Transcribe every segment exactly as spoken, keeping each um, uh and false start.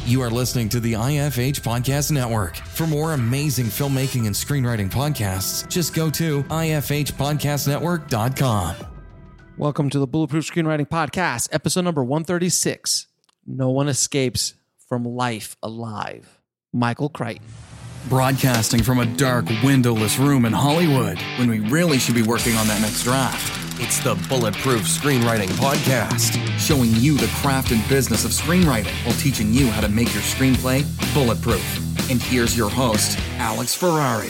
You are listening to the I F H Podcast Network. For more amazing filmmaking and screenwriting podcasts, just go to I F H podcast network dot com. Welcome to the Bulletproof Screenwriting Podcast, episode number one thirty-six. No one escapes from life alive. Michael Crichton. Broadcasting from a dark, windowless room in Hollywood when we really should be working on that next draft. It's the Bulletproof Screenwriting Podcast, showing you the craft and business of screenwriting while teaching you how to make your screenplay bulletproof. And here's your host, Alex Ferrari.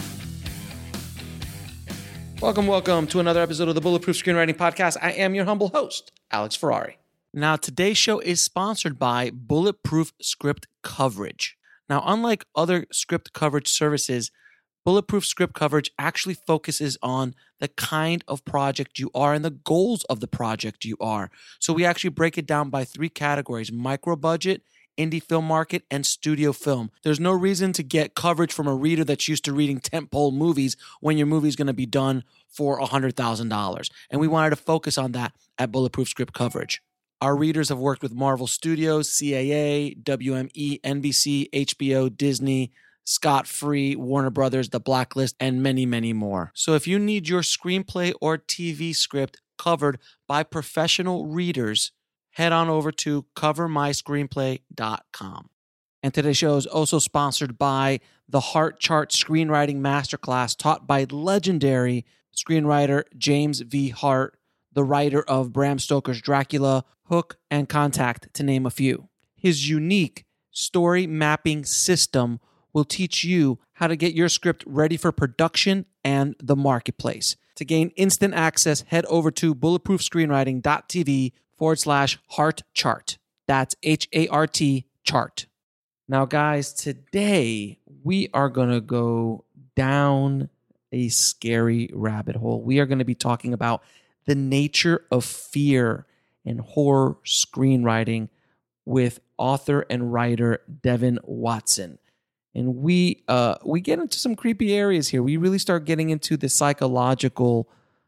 Welcome, welcome to another episode of the Bulletproof Screenwriting Podcast. I am your humble host, Alex Ferrari. Now, today's show is sponsored by Bulletproof Script Coverage. Now, unlike other script coverage services, Bulletproof Script Coverage actually focuses on the kind of project you are and the goals of the project you are. So we actually break it down by three categories: micro budget, indie film market, and studio film. There's no reason to get coverage from a reader that's used to reading tentpole movies when your movie's going to be done for one hundred thousand dollars. And we wanted to focus on that at Bulletproof Script Coverage. Our readers have worked with Marvel Studios, C A A, W M E, N B C, H B O, Disney, Scott Free, Warner Brothers, The Blacklist, and many, many more. So if you need your screenplay or T V script covered by professional readers, head on over to cover my screenplay dot com. And today's show is also sponsored by the Heart Chart Screenwriting Masterclass taught by legendary screenwriter James V. Hart, the writer of Bram Stoker's Dracula, Hook, and Contact, to name a few. His unique story mapping system will teach you how to get your script ready for production and the marketplace. To gain instant access, head over to bulletproof screenwriting dot t v forward slash heart chart. That's H A R T chart. Now, guys, today we are going to go down a scary rabbit hole. We are going to be talking about the nature of fear and horror screenwriting with author and writer Devin Watson. And we uh, we get into some creepy areas here. We really start getting into the psychological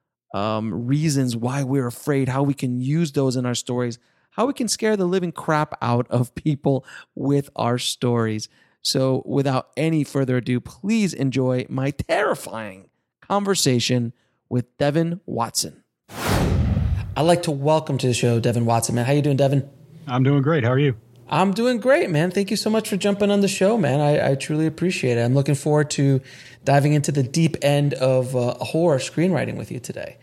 um, reasons why we're afraid, how we can use those in our stories, how we can scare the living crap out of people with our stories. So without any further ado, please enjoy my terrifying conversation with Devin Watson. I'd like to welcome to the show Devin Watson, man. How you doing, Devin? I'm doing great. How are you? I'm doing great, man. Thank you so much for jumping on the show, man. I, I truly appreciate it. I'm looking forward to diving into the deep end of uh, horror screenwriting with you today.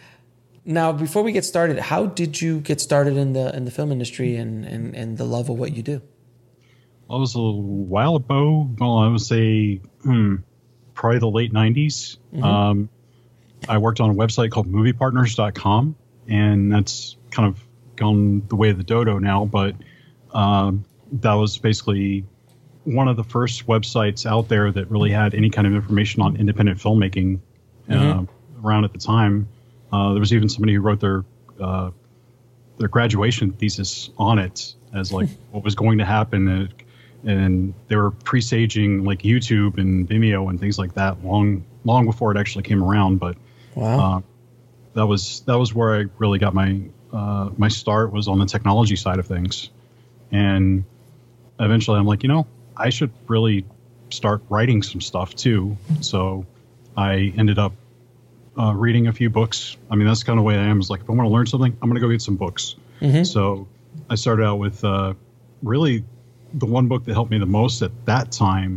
Now, before we get started, how did you get started in the in the film industry and, and, and the love of what you do? Well, it was a while ago. Well, I would say hmm, probably the late nineties. Mm-hmm. Um, I worked on a website called movie partners dot com, and that's kind of gone the way of the dodo now, but Um, that was basically one of the first websites out there that really had any kind of information on independent filmmaking uh, mm-hmm. around at the time. Uh, there was even somebody who wrote their uh, their graduation thesis on it as like what was going to happen, and, and they were presaging like YouTube and Vimeo and things like that long long before it actually came around. But wow, uh, that was that was where I really got my uh, my start, was on the technology side of things. And eventually I'm like, you know, I should really start writing some stuff too. So I ended up uh, reading a few books. I mean, that's kind of the way I am, is like, if I want to learn something, I'm going to go get some books. Mm-hmm. So I started out with uh, really the one book that helped me the most at that time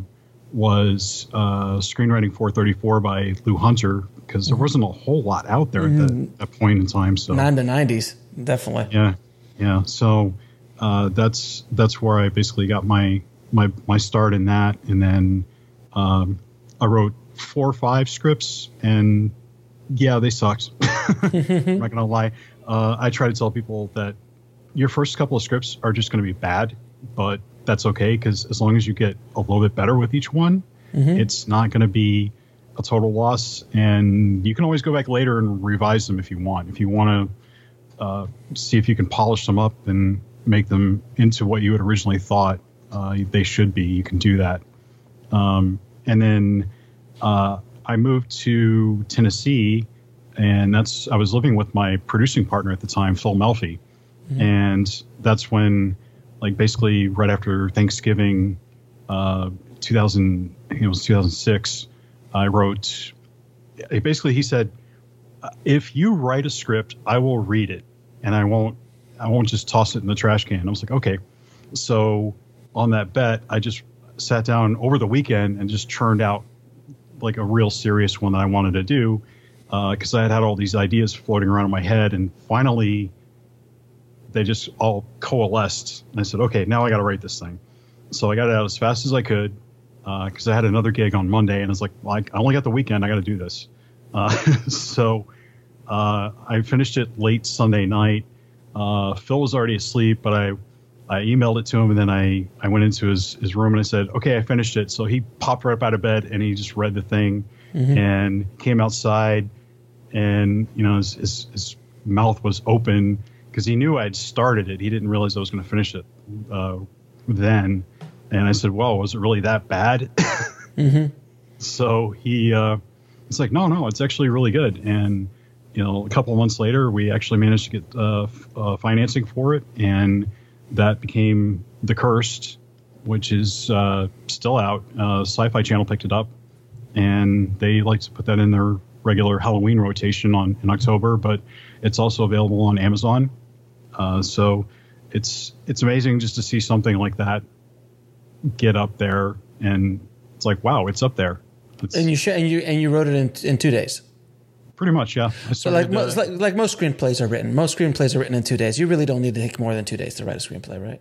was uh, Screenwriting four thirty-four by Lou Hunter, because there wasn't a whole lot out there mm-hmm. at that, that point in time. So not in the nineties, definitely. Yeah. Yeah. So Uh, that's that's where I basically got my my my start in that, and then um, I wrote four or five scripts, and yeah, they sucked. I'm not gonna lie. Uh, I try to tell people that your first couple of scripts are just going to be bad, but that's okay, because as long as you get a little bit better with each one, mm-hmm. it's not going to be a total loss, and you can always go back later and revise them if you want. If you want to uh, see if you can polish them up and make them into what you had originally thought uh, they should be, you can do that. Um, and then uh, I moved to Tennessee, and that's I was living with my producing partner at the time, Phil Melfi. Mm-hmm. And that's when like basically right after Thanksgiving, uh, two thousand, I think it was two thousand six. I wrote. Basically, he said, "If you write a script, I will read it, and I won't. I won't just toss it in the trash can." I was like, "Okay." So on that bet, I just sat down over the weekend and just churned out like a real serious one that I wanted to do, because uh, I had had all these ideas floating around in my head, and finally they just all coalesced. And I said, okay, now I got to write this thing. So I got it out as fast as I could, because uh, I had another gig on Monday, and I was like, well, I only got the weekend. I got to do this. Uh, so uh, I finished it late Sunday night. Uh, Phil was already asleep, but I I emailed it to him, and then I, I went into his, his room and I said, okay, I finished it. So he popped right up out of bed and he just read the thing mm-hmm. and came outside, and, you know, his, his, his mouth was open because he knew I'd started it. He didn't realize I was going to finish it uh, then. And I said, well, was it really that bad? mm-hmm. So he, uh, it's like, no, no, it's actually really good. And, you know, a couple of months later, we actually managed to get uh, f- uh, financing for it. And that became The Cursed, which is uh, still out. Uh, Sci-Fi Channel picked it up, and they like to put that in their regular Halloween rotation on in October. But it's also available on Amazon. Uh, so it's it's amazing just to see something like that get up there, and it's like, wow, it's up there. It's, and you sh- and you and you wrote it in in two days. Pretty much, yeah. I so like, uh, most, like like most screenplays are written. Most screenplays are written in two days. You really don't need to take more than two days to write a screenplay, right?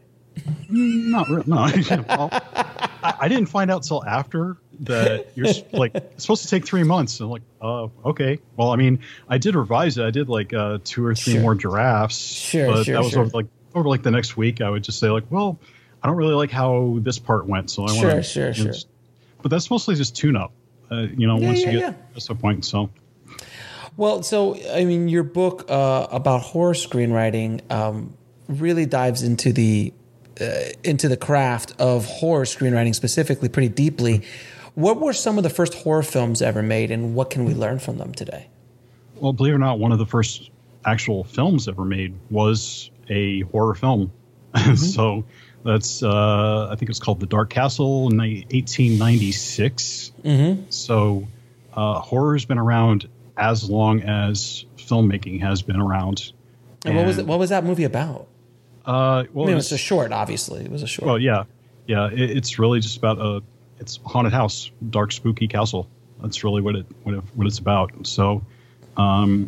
Not really. No, well, I, I didn't find out till after that you're like it's supposed to take three months. I'm like, oh, uh, okay. Well, I mean, I did revise it. I did like uh, two or three sure. more drafts. Sure, but sure, that was sure. over like over like the next week. I would just say like, well, I don't really like how this part went, so I sure, want to. Sure, sure, sure. But that's mostly just tune up. Uh, you know, yeah, once yeah, you get yeah. to a point, so. Well, so, I mean, your book uh, about horror screenwriting um, really dives into the uh, into the craft of horror screenwriting specifically pretty deeply. What were some of the first horror films ever made, and what can we learn from them today? Well, believe it or not, one of the first actual films ever made was a horror film. Mm-hmm. So that's, uh, I think it's called The Dark Castle in eighteen ninety-six. Mm-hmm. So uh, horror's been around as long as filmmaking has been around. And, and what was it, what was that movie about? Uh, well, I mean, it was a short, obviously. It was a short. Well, yeah, yeah. It, it's really just about a it's a haunted house, dark, spooky castle. That's really what it what, it, what it's about. So, um,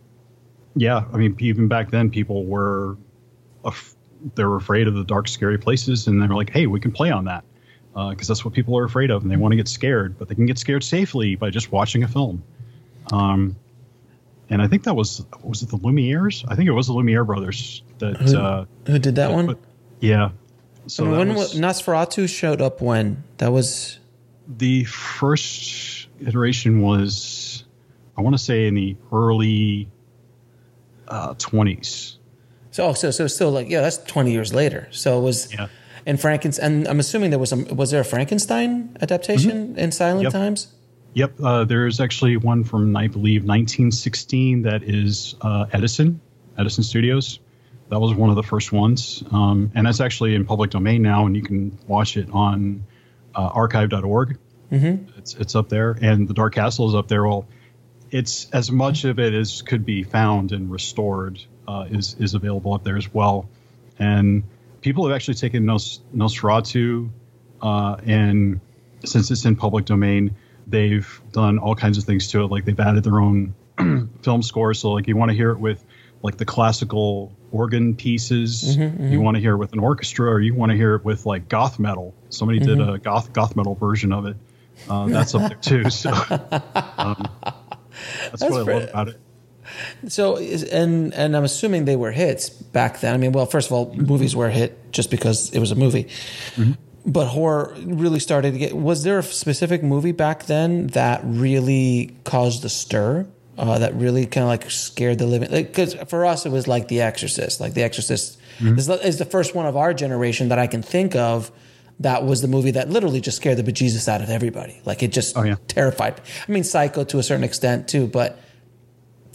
yeah. I mean, even back then, people were af- they were afraid of the dark, scary places, and they were like, "Hey, we can play on that." Because uh, that's what people are afraid of, and they want to get scared, but they can get scared safely by just watching a film. Um, and I think that was, was it the Lumieres? I think it was the Lumiere brothers that, who, uh, who did that that, one? But, yeah. So I mean, when was, Nosferatu showed up when? That was the first iteration was, I want to say in the early, uh, twenties. So, oh, so, so still like, yeah, that's twenty years later. So it was, yeah. And Frankenstein, and I'm assuming there was some, was there a Frankenstein adaptation mm-hmm. in Silent yep. Times? Yep, uh, there's actually one from, I believe, nineteen sixteen that is uh, Edison, Edison Studios. That was one of the first ones. Um, and that's actually in public domain now, and you can watch it on uh, archive dot org. Mm-hmm. It's it's up there, and The Dark Castle is up there. Well, it's as much of it as could be found and restored uh, is, is available up there as well. And people have actually taken Nos- Nosferatu, uh, and since it's in public domain, they've done all kinds of things to it. Like they've added their own film score. So like you want to hear it with like the classical organ pieces, mm-hmm, mm-hmm. you want to hear it with an orchestra, or you want to hear it with like goth metal. Somebody mm-hmm. did a goth goth metal version of it. Uh, that's up there too. So um, that's, that's what I love about it. So, and and I'm assuming they were hits back then. I mean, well, first of all, movies were a hit just because it was a movie. Mm-hmm. But horror really started to get... Was there a specific movie back then that really caused a stir? Uh, that really kind of like scared the living... Because like, for us, it was like The Exorcist. Like The Exorcist mm-hmm. is, is the first one of our generation that I can think of that was the movie that literally just scared the bejesus out of everybody. Like it just oh, yeah. terrified. I mean, Psycho to a certain extent too, but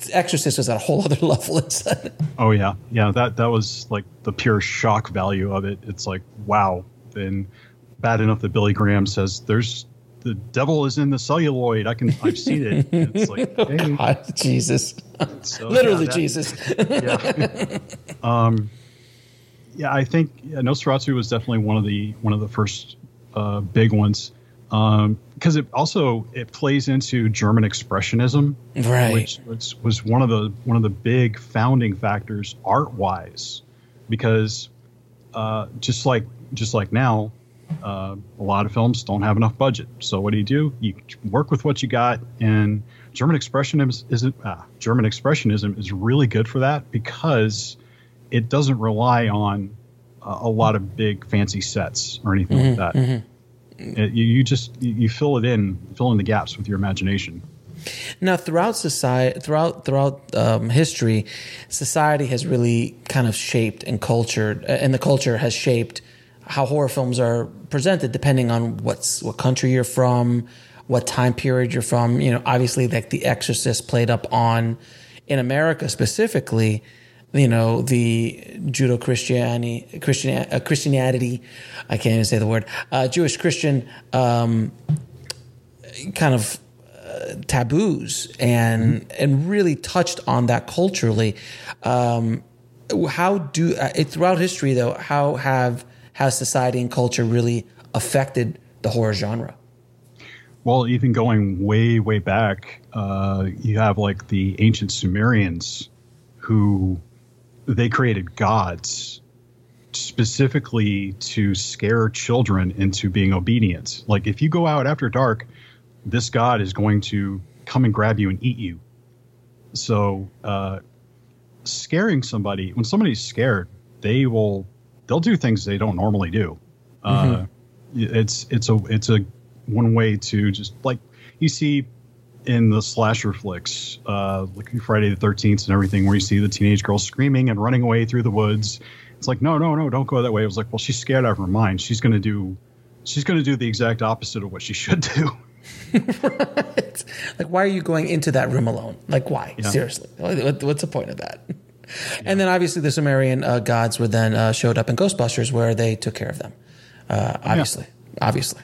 Exorcist was at a whole other level. Oh yeah, yeah. That that was like the pure shock value of it. It's like wow. And bad enough that Billy Graham says there's the devil is in the celluloid. I can I've seen it. And it's like hey. Oh, God, Jesus, so, literally yeah, that, Jesus. yeah. um, yeah. I think yeah, Nosferatu was definitely one of the one of the first uh, big ones. Um, because it also it plays into German expressionism, right? Which, which was one of the one of the big founding factors art wise, because uh, just like just like now, uh, a lot of films don't have enough budget. So what do you do? You work with what you got, and German expressionism is ah, German expressionism is really good for that because it doesn't rely on uh, a lot of big fancy sets or anything mm-hmm, like that. Mm-hmm. It, you, you just you fill it in, fill in the gaps with your imagination. Now, throughout society, throughout throughout um, history, society has really kind of shaped and cultured, and the culture has shaped how horror films are presented, depending on what's what country you're from, what time period you're from. You know, obviously, like The Exorcist played up on, in America specifically, you know, the Judo-Christianity, Christian, uh, Christianity, I can't even say the word, uh, Jewish Christian um, kind of uh, taboos and mm-hmm. and really touched on that culturally. Um, how do, uh, throughout history though, how have, has society and culture really affected the horror genre? Well, even going way, way back, uh, you have like the ancient Sumerians who... they created gods specifically to scare children into being obedient. Like if you go out after dark, this god is going to come and grab you and eat you. So uh, scaring somebody, when somebody's scared, they will they'll do things they don't normally do. Mm-hmm. Uh, it's it's a it's a one way to just like you see. In the slasher flicks, uh, like Friday the thirteenth and everything, where you see the teenage girl screaming and running away through the woods. It's like, no, no, no, don't go that way. It was like, well, she's scared out of her mind. She's going to do, she's going to do the exact opposite of what she should do. Right. Like, why are you going into that room alone? Like, why? Yeah. Seriously. What, what's the point of that? Yeah. And then obviously the Sumerian uh, gods were then uh, showed up in Ghostbusters where they took care of them. Uh, obviously. Yeah. Obviously.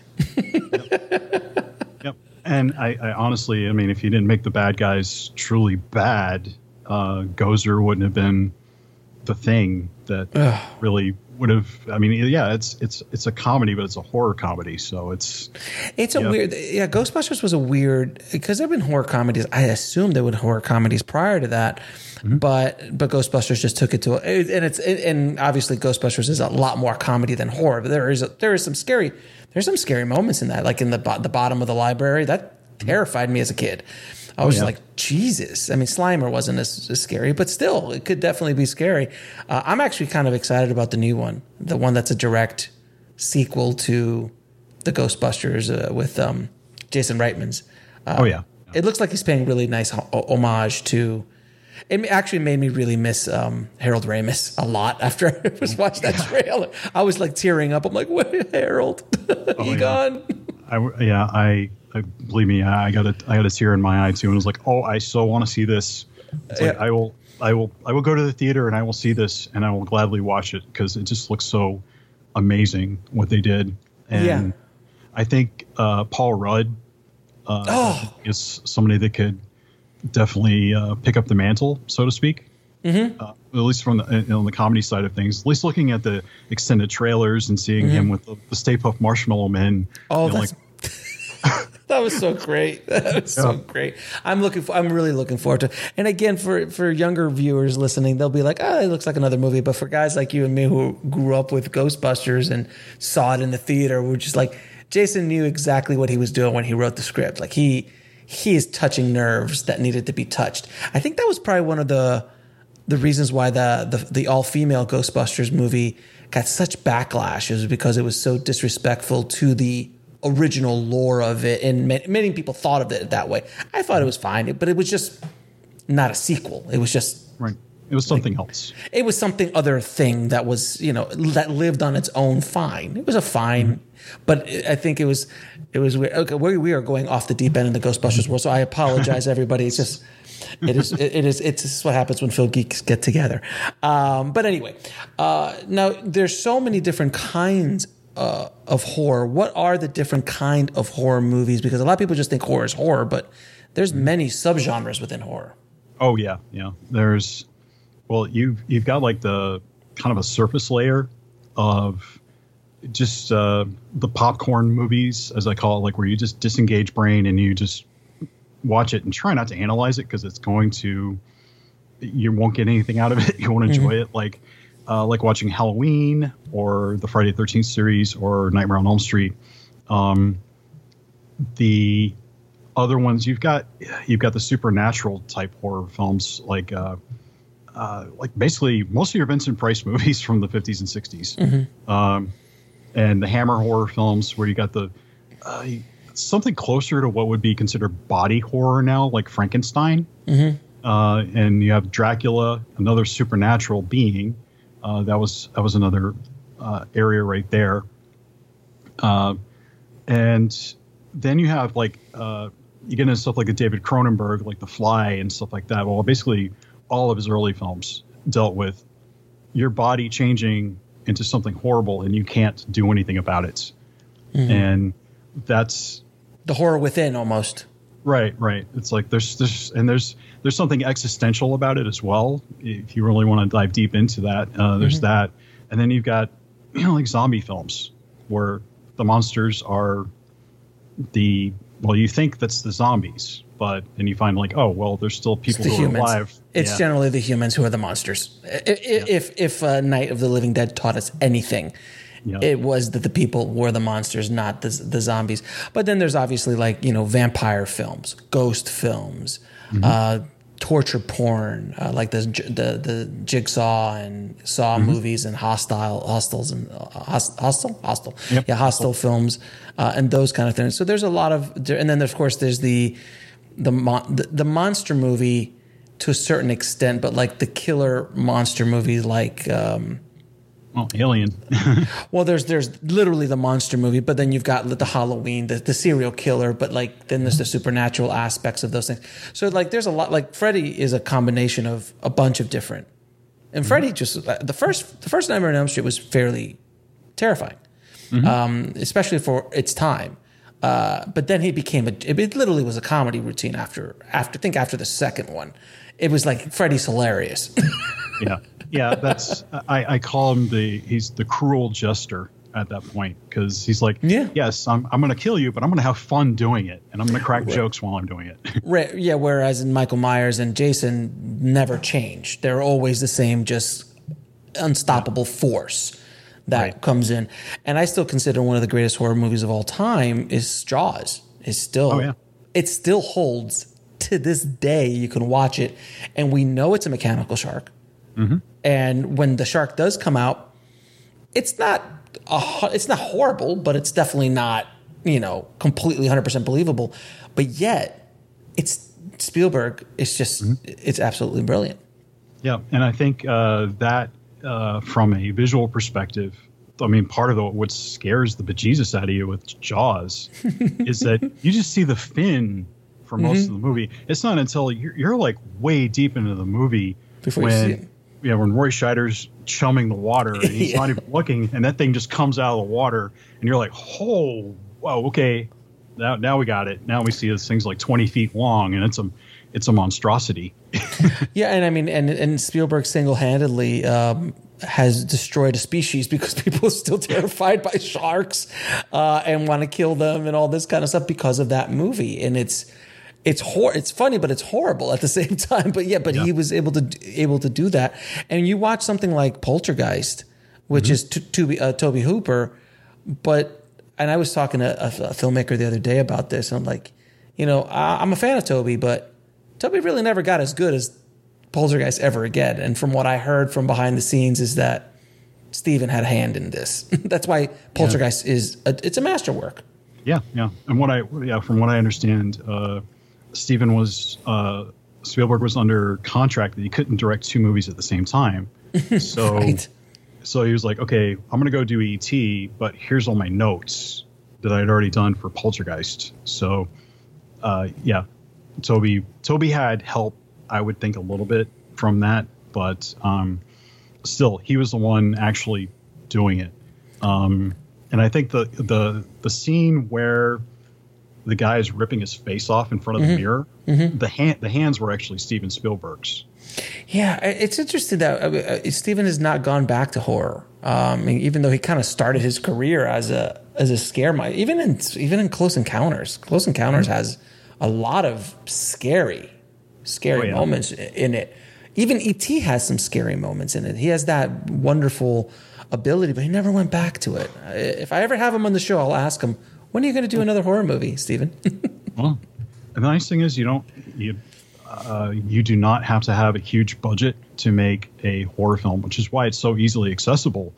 Yep. Yep. And I, I honestly, I mean, if you didn't make the bad guys truly bad, uh, Gozer wouldn't have been the thing that Ugh. really would have. I mean, yeah, it's it's it's a comedy, but it's a horror comedy, so it's it's a yeah. weird. Yeah, Ghostbusters was a weird because there've been horror comedies. I assumed there were horror comedies prior to that, mm-hmm. but but Ghostbusters just took it to a, and it's and obviously Ghostbusters is a lot more comedy than horror. But there is a, there is some scary. There's some scary moments in that, like in the the bottom of the library. That terrified me as a kid. I was oh, yeah. like, Jesus. I mean, Slimer wasn't as, as scary, but still, it could definitely be scary. Uh, I'm actually kind of excited about the new one, the one that's a direct sequel to the Ghostbusters uh, with um, Jason Reitman's. Uh, oh, yeah. yeah. It looks like he's paying really nice ho- homage to... It actually made me really miss um, Harold Ramis a lot after I was watching that trailer. I was like tearing up. I'm like, wait, Harold, oh, you yeah. gone? I, yeah, I, I believe me, I got a I got a tear in my eye too, and was like, oh, I so want to see this. It's like, yeah. I will, I will, I will go to the theater and I will see this, and I will gladly watch it because it just looks so amazing what they did. And yeah. I think uh, Paul Rudd uh, oh. is somebody that could definitely uh, pick up the mantle, so to speak. Mm-hmm. Uh, at least from the, on the comedy side of things. At least looking at the extended trailers and seeing mm-hmm. him with the, the Stay Puft Marshmallow Men. Oh, you know, that's like, that was so great. That was yeah. so great. I'm looking for. I'm really looking forward to. And again, for for younger viewers listening, they'll be like, "Oh, it looks like another movie." But for guys like you and me who grew up with Ghostbusters and saw it in the theater, we're just like, Jason knew exactly what he was doing when he wrote the script. Like he. He is touching nerves that needed to be touched. I think that was probably one of the the reasons why the the, the all female Ghostbusters movie got such backlash, is because it was so disrespectful to the original lore of it, and many people thought of it that way. I thought it was fine, but it was just not a sequel. It was just right. It was something like, else. It was something other thing that was, you know, that lived on its own fine. It was a fine, mm-hmm. but I think it was, it was weird. Okay, we, we are going off the deep end in the Ghostbusters world, so I apologize, everybody. It's just, it is, it, it is, it's just what happens when film geeks get together. Um, but anyway, uh, now there's so many different kinds uh, of horror. What are the different kind of horror movies? Because a lot of people just think horror is horror, but there's many subgenres within horror. Oh yeah, yeah. There's. Well, you've you've got like the kind of a surface layer of just uh, the popcorn movies, as I call it, like where you just disengage brain and you just watch it and try not to analyze it because it's going to, you won't get anything out of it. You won't enjoy mm-hmm. it, like uh, like watching Halloween or the Friday the thirteenth series or Nightmare on Elm Street. Um, the other ones you've got you've got the supernatural type horror films like. Uh, Uh, like basically most of your Vincent Price movies from the fifties and sixties, mm-hmm. um, and the Hammer horror films where you got the uh, something closer to what would be considered body horror now, like Frankenstein, mm-hmm. uh, and you have Dracula, another supernatural being. Uh, that was that was another uh, area right there, uh, and then you have like uh, you get into stuff like the David Cronenberg, like The Fly and stuff like that. Well, basically. All of his early films dealt with your body changing into something horrible and you can't do anything about it. Mm-hmm. And that's the horror within almost. Right, right. It's like there's there's and there's there's something existential about it as well. If you really want to dive deep into that, uh, there's mm-hmm. that. And then you've got, you know, like zombie films where the monsters are the well, you think that's the zombies. But then you find like, oh, well, there's still people who humans. are alive. It's yeah. generally the humans who are the monsters. If yeah. if, if uh, Night of the Living Dead taught us anything, yeah. it was that the people were the monsters, not the, the zombies. But then there's obviously like, you know, vampire films, ghost films, mm-hmm. uh, torture porn, uh, like the, the the Jigsaw and Saw mm-hmm. movies and Hostile, Hostels and uh, host, Hostel, Hostel, yep. yeah, Hostel films, uh, and those kind of things. So there's a lot of, and then of course there's the The, mon- the the monster movie to a certain extent, but like the killer monster movie, like um, oh, Alien. well, there's there's literally the monster movie, but then you've got the Halloween, the, the serial killer, but like then there's the supernatural aspects of those things. So like there's a lot. Like Freddy is a combination of a bunch of different. And mm-hmm. Freddy just the first the first Nightmare on Elm Street was fairly terrifying, mm-hmm. um, especially for its time. Uh, but then he became a. It literally was a comedy routine after. After I think after the second one, it was like Freddy's hilarious. yeah, yeah. That's I, I call him the. He's the cruel jester at that point because he's like, yeah, yes, I'm I'm going to kill you, but I'm going to have fun doing it, and I'm going to crack right. jokes while I'm doing it. right. Yeah. Whereas in Michael Myers and Jason never change. They're always the same, just unstoppable yeah. force. That right. comes in, and I still consider one of the greatest horror movies of all time is Jaws. Is still, oh, yeah. it still holds to this day. You can watch it, and we know it's a mechanical shark. Mm-hmm. And when the shark does come out, it's not a, it's not horrible, but it's definitely not, you know, completely one hundred percent believable. But yet, it's Spielberg. It's just mm-hmm. it's absolutely brilliant. Yeah, and I think uh, that. Uh, from a visual perspective, I mean, part of the, what scares the bejesus out of you with Jaws is that you just see the fin for most mm-hmm. of the movie. It's not until you're, you're like way deep into the movie Before when, you see it. Yeah, when Roy Scheider's chumming the water and he's yeah. not even looking, and that thing just comes out of the water, and you're like, oh, wow, okay, now now we got it. Now we see this thing's like twenty feet long, and it's a it's a monstrosity. yeah, and I mean, and and Spielberg single-handedly um, has destroyed a species because people are still terrified by sharks uh, and want to kill them and all this kind of stuff because of that movie. And it's it's hor- it's funny, but it's horrible at the same time. But yeah, but yeah. he was able to able to do that. And you watch something like Poltergeist, which mm-hmm. is to, to uh, Tobe Hooper, but and I was talking to a, a filmmaker the other day about this, and I'm like, you know, I, I'm a fan of Tobe, but Tobe really never got as good as Poltergeist ever again. And from what I heard from behind the scenes is that Steven had a hand in this. That's why Poltergeist yeah. is a, it's a masterwork. Yeah, yeah. And what I yeah, from what I understand, uh, Steven was uh, Spielberg was under contract that he couldn't direct two movies at the same time. So, right. so he was like, okay, I'm going to go do E T, but here's all my notes that I had already done for Poltergeist. So, uh, yeah, Toby, Toby had help, I would think, a little bit from that, but um, still, he was the one actually doing it. Um, and I think the, the, the scene where the guy is ripping his face off in front of mm-hmm. the mirror, mm-hmm. the hand, the hands were actually Steven Spielberg's. Yeah, it's interesting that uh, Steven has not gone back to horror, um, even though he kind of started his career as a as a scare mind. Even in even in Close Encounters, Close Encounters mm-hmm. has a lot of scary, scary oh, yeah. moments in it. Even E T has some scary moments in it. He has that wonderful ability, but he never went back to it. If I ever have him on the show, I'll ask him, when are you going to do another horror movie, Steven? Well, the nice thing is you don't you. Uh, you do not have to have a huge budget to make a horror film, which is why it's so easily accessible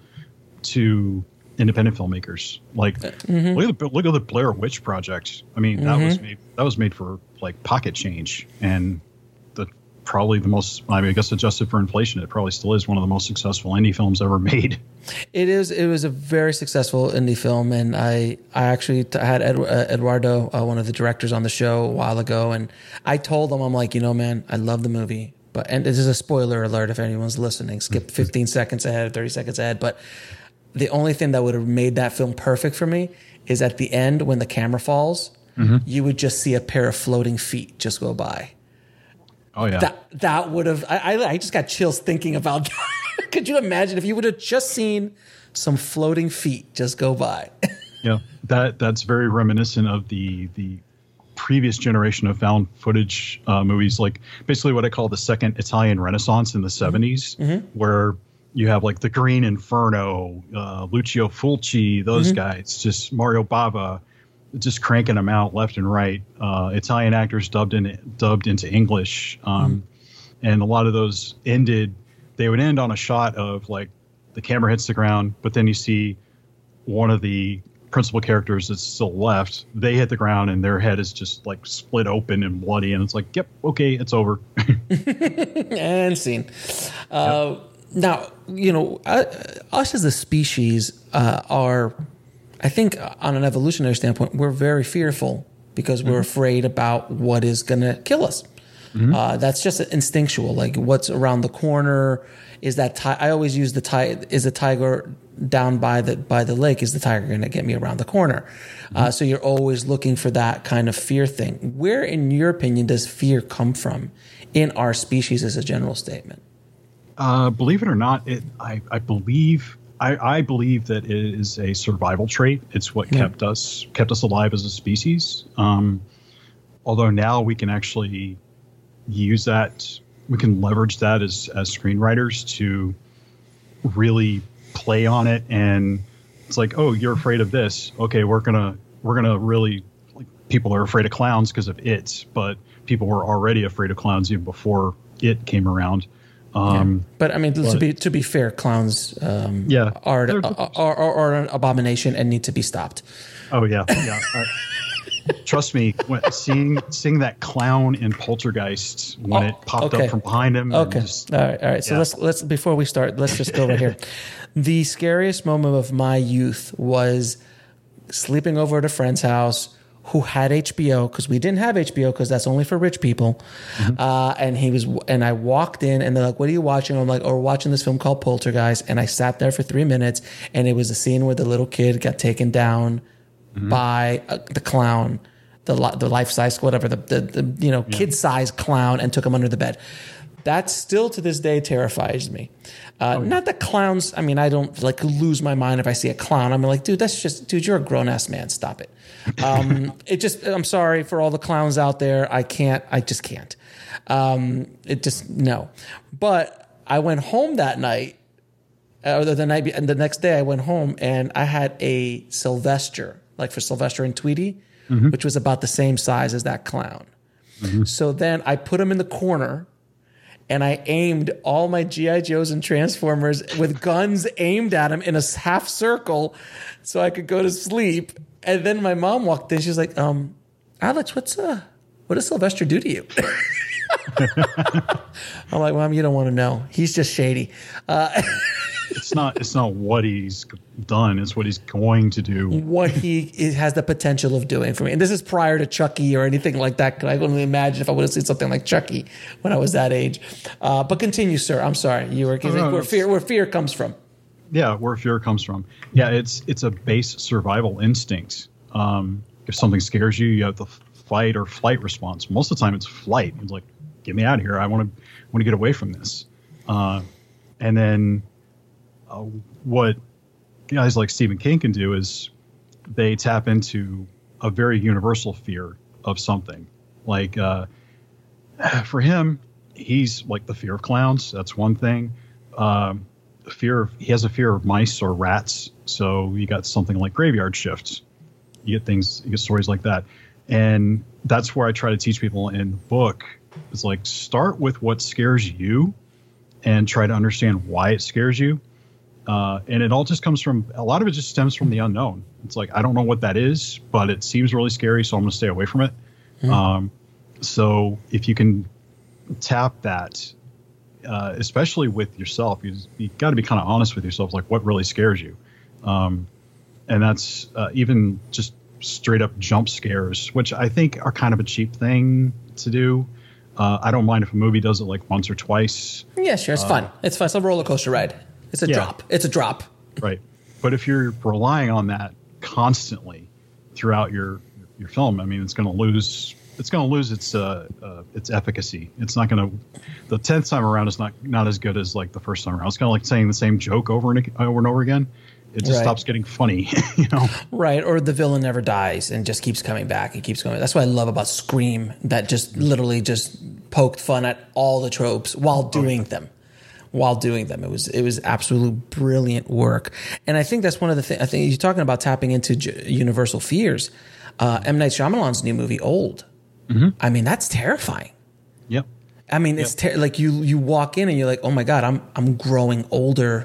to independent filmmakers. Like, mm-hmm. look at the look at the Blair Witch Project. I mean, mm-hmm. that was made that was made for like pocket change, and the probably the most. I mean, I guess adjusted for inflation, it probably still is one of the most successful indie films ever made. It is. It was a very successful indie film, and I, I actually t- I had Ed, uh, Eduardo, uh, one of the directors, on the show a while ago, and I told him, I'm like, you know, man, I love the movie, but and this is a spoiler alert if anyone's listening. Skip fifteen seconds ahead, thirty seconds ahead, but the only thing that would have made that film perfect for me is at the end when the camera falls, mm-hmm. you would just see a pair of floating feet just go by. Oh yeah, that that would have. I, I I just got chills thinking about that. Could you imagine if you would have just seen some floating feet just go by? Yeah, that that's very reminiscent of the the previous generation of found footage uh, movies, like basically what I call the second Italian Renaissance in the seventies, mm-hmm. where you have like the Green Inferno, uh, Lucio Fulci, those mm-hmm. guys, just Mario Bava, just cranking them out left and right. Uh, Italian actors dubbed in dubbed into English, um, mm-hmm. and a lot of those ended. They would end on a shot of like the camera hits the ground, but then you see one of the principal characters that's still left. They hit the ground and their head is just like split open and bloody. And it's like, yep, okay, it's over. And scene. Uh, yep. Now, you know, uh, us as a species uh, are, I think on an evolutionary standpoint, we're very fearful because we're mm-hmm. afraid about what is going to kill us. Mm-hmm. Uh, that's just instinctual. Like what's around the corner is that ti- I always use the ti- is a tiger down by the by the lake. Is the tiger going to get me around the corner? Mm-hmm. Uh, so you're always looking for that kind of fear thing. Where, in your opinion, does fear come from in our species as a general statement? Uh, believe it or not, it I, I believe I, I believe that it is a survival trait. It's what yeah. kept us kept us alive as a species. Um, although now we can actually use that, we can leverage that as as screenwriters to really play on it, and it's like, oh, you're afraid of this, okay, we're gonna we're gonna really, like, people are afraid of clowns because of it, but people were already afraid of clowns even before it came around. Um, yeah. But I mean, but, to be to be fair, clowns um, yeah, are, are, are, are an abomination and need to be stopped. Oh yeah, yeah. uh, Trust me, when, seeing seeing that clown in Poltergeist when oh, it popped okay. up from behind him. Okay, just, all right, all right. So yeah. let's let's before we start, let's just go right here. The scariest moment of my youth was sleeping over at a friend's house who had H B O, because we didn't have H B O because that's only for rich people. Mm-hmm. Uh, and he was, and I walked in and they're like, "What are you watching?" I'm like, "Oh, we're watching this film called Poltergeist." And I sat there for three minutes, and it was a scene where the little kid got taken down mm-hmm. by uh, the clown, the the life size, whatever, the the, the you know yeah. kid size clown, and took him under the bed. That still to this day terrifies me. Uh, oh, yeah. Not that clowns. I mean, I don't like lose my mind if I see a clown. I'm like, dude, that's just, dude, you're a grown ass man. Stop it. Um, it just, I'm sorry for all the clowns out there. I can't, I just can't. Um, it just, no. But I went home that night, or the night, and the next day I went home and I had a Sylvester, like for Sylvester and Tweety, mm-hmm. which was about the same size as that clown. Mm-hmm. So then I put him in the corner. And I aimed all my G I. Joes and Transformers with guns aimed at him in a half circle so I could go to sleep. And then my mom walked in. She was like, um, Alex, what's uh, what does Sylvester do to you? I'm like, Mom, you don't want to know. He's just shady. Uh, it's not. It's not what he's done. It's what he's going to do. What he is, has the potential of doing for me. And this is prior to Chucky or anything like that. I couldn't imagine if I would have seen something like Chucky when I was that age. Uh, but continue, sir. I'm sorry. You were oh, no, where fear where fear comes from. Yeah, where fear comes from. Yeah, it's it's a base survival instinct. Um, if something scares you, you have the fight or flight response. Most of the time, it's flight. It's like, get me out of here. I want to want to get away from this. Uh, and then uh, what guys like Stephen King can do is they tap into a very universal fear of something. Like uh, for him, he's like the fear of clowns. That's one thing. Um, fear of, he has a fear of mice or rats. So you got something like Graveyard Shift. You get things, you get stories like that. And that's where I try to teach people in the book. It's like, start with what scares you and try to understand why it scares you. Uh, and it all just comes from, a lot of it just stems from the unknown. It's like, I don't know what that is, but it seems really scary, so I'm going to stay away from it. Mm. Um, so if you can tap that, uh, especially with yourself, you, you got to be kind of honest with yourself, like what really scares you. Um, and that's uh, even just straight up jump scares, which I think are kind of a cheap thing to do. Uh, I don't mind if a movie does it like once or twice. Yeah, sure. It's uh, fun. It's fun. It's a roller coaster ride. It's a yeah. drop. It's a drop. Right. But if you're relying on that constantly throughout your your film, I mean, it's going to lose. It's going to lose its uh, uh, its efficacy. It's not going to. The tenth time around is not not as good as like the first time around. It's kind of like saying the same joke over and over and over again. It just right. stops getting funny, you know? Right. Or the villain never dies and just keeps coming back. It keeps going. That's what I love about Scream, that just literally just poked fun at all the tropes while doing okay. them. While doing them. It was it was absolute brilliant work. And I think that's one of the things. I think you're talking about tapping into j- universal fears. Uh, M. Night Shyamalan's new movie, Old. Mm-hmm. I mean, that's terrifying. Yep. I mean, it's ter- like you you walk in and you're like, oh my God, I'm I'm growing older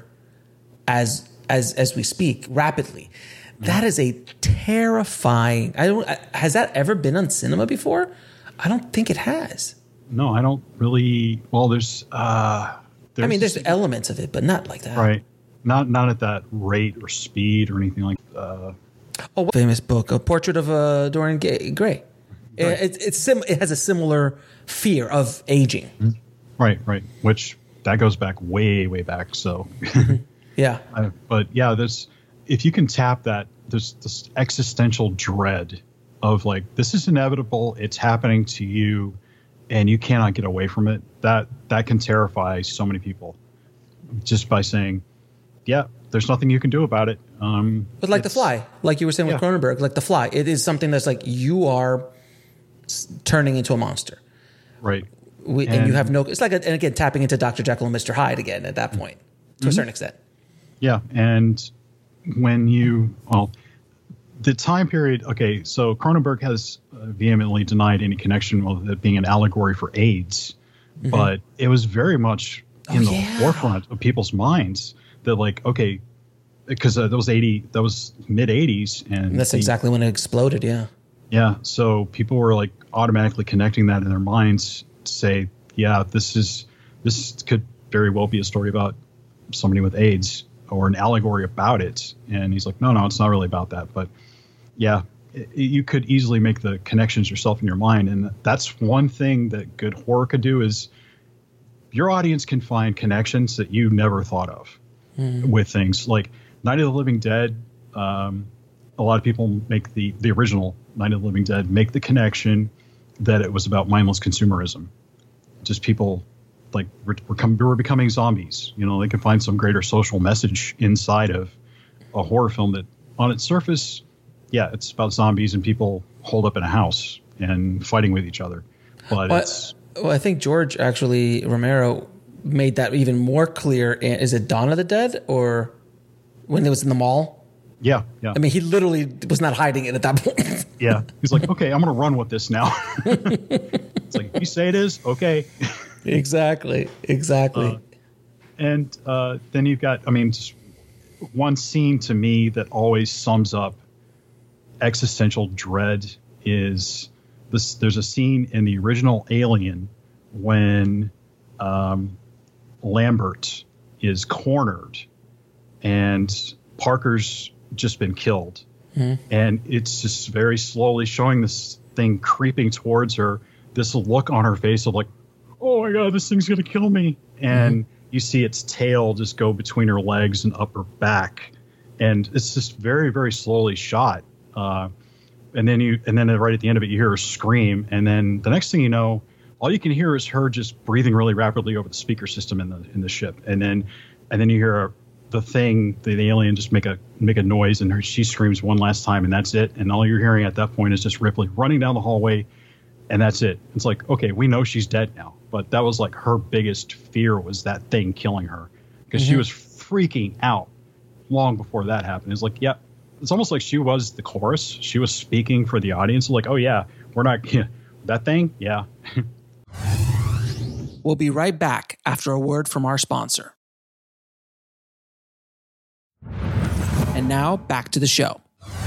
as as as we speak rapidly. That is a terrifying. I don't. Has that ever been on cinema before? I don't think it has. No, I don't really. Well, there's. Uh, there's I mean, there's elements of it, but not like that. Right. Not not at that rate or speed or anything like. Uh, oh, famous book, A Portrait of uh, Dorian Gray. Right. It, it, it's sim- It has a similar fear of aging. Right. Right. Which that goes back way way back. So. Yeah. Uh, but yeah, there's if you can tap that, there's this existential dread of like, this is inevitable. It's happening to you and you cannot get away from it. That that can terrify so many people just by saying, yeah, there's nothing you can do about it. Um, but like The Fly, like you were saying with yeah. Cronenberg, like The Fly, it is something that's like you are turning into a monster. Right. We, and, and you have no, it's like, a, and again, tapping into Doctor Jekyll and Mister Hyde again at that point to mm-hmm. a certain extent. Yeah, and when you, well, the time period, okay, so Cronenberg has uh, vehemently denied any connection with it being an allegory for AIDS, mm-hmm. but it was very much in oh, the yeah. forefront of people's minds that like, okay, because uh, that was eighty, that was mid eighties. And, and that's the, exactly when it exploded, yeah. Yeah, so people were like automatically connecting that in their minds to say, yeah, this is, this could very well be a story about somebody with AIDS. Or an allegory about it. And he's like, no, no, it's not really about that. But yeah, it, you could easily make the connections yourself in your mind. And that's one thing that good horror could do is your audience can find connections that you never thought of mm. with things like Night of the Living Dead. Um, a lot of people make the, the original Night of the Living Dead, make the connection that it was about mindless consumerism. Just people like we're, we're, com- we're becoming zombies. You know, they can find some greater social message inside of a horror film that on its surface, yeah, it's about zombies and people holed up in a house and fighting with each other. But well, it's... Well, I think George actually, Romero, made that even more clear. Is it Dawn of the Dead or when it was in the mall? Yeah, yeah. I mean, he literally was not hiding it at that point. Yeah. He's like, okay, I'm going to run with this now. It's like, if you say it is, okay. Exactly. Exactly. Uh, and uh, then you've got, I mean, just one scene to me that always sums up existential dread is this. There's a scene in the original Alien when um, Lambert is cornered and Parker's just been killed. Mm-hmm. And it's just very slowly showing this thing creeping towards her, this look on her face of like, oh my God, this thing's going to kill me. And mm-hmm. you see its tail just go between her legs and up her back. And it's just very, very slowly shot. Uh, and then you, and then right at the end of it, you hear her scream. And then the next thing you know, all you can hear is her just breathing really rapidly over the speaker system in the in the ship. And then, and then you hear the thing, the, the alien, just make a make a noise, and her, she screams one last time, and that's it. And all you're hearing at that point is just Ripley running down the hallway, and that's it. It's like, okay, we know she's dead now, but that was like her biggest fear, was that thing killing her, because mm-hmm. she was freaking out long before that happened. It's like, yeah, it's almost like she was the chorus. She was speaking for the audience. Like, oh yeah, we're not yeah, that thing, yeah. We'll be right back after a word from our sponsor. And now back to the show.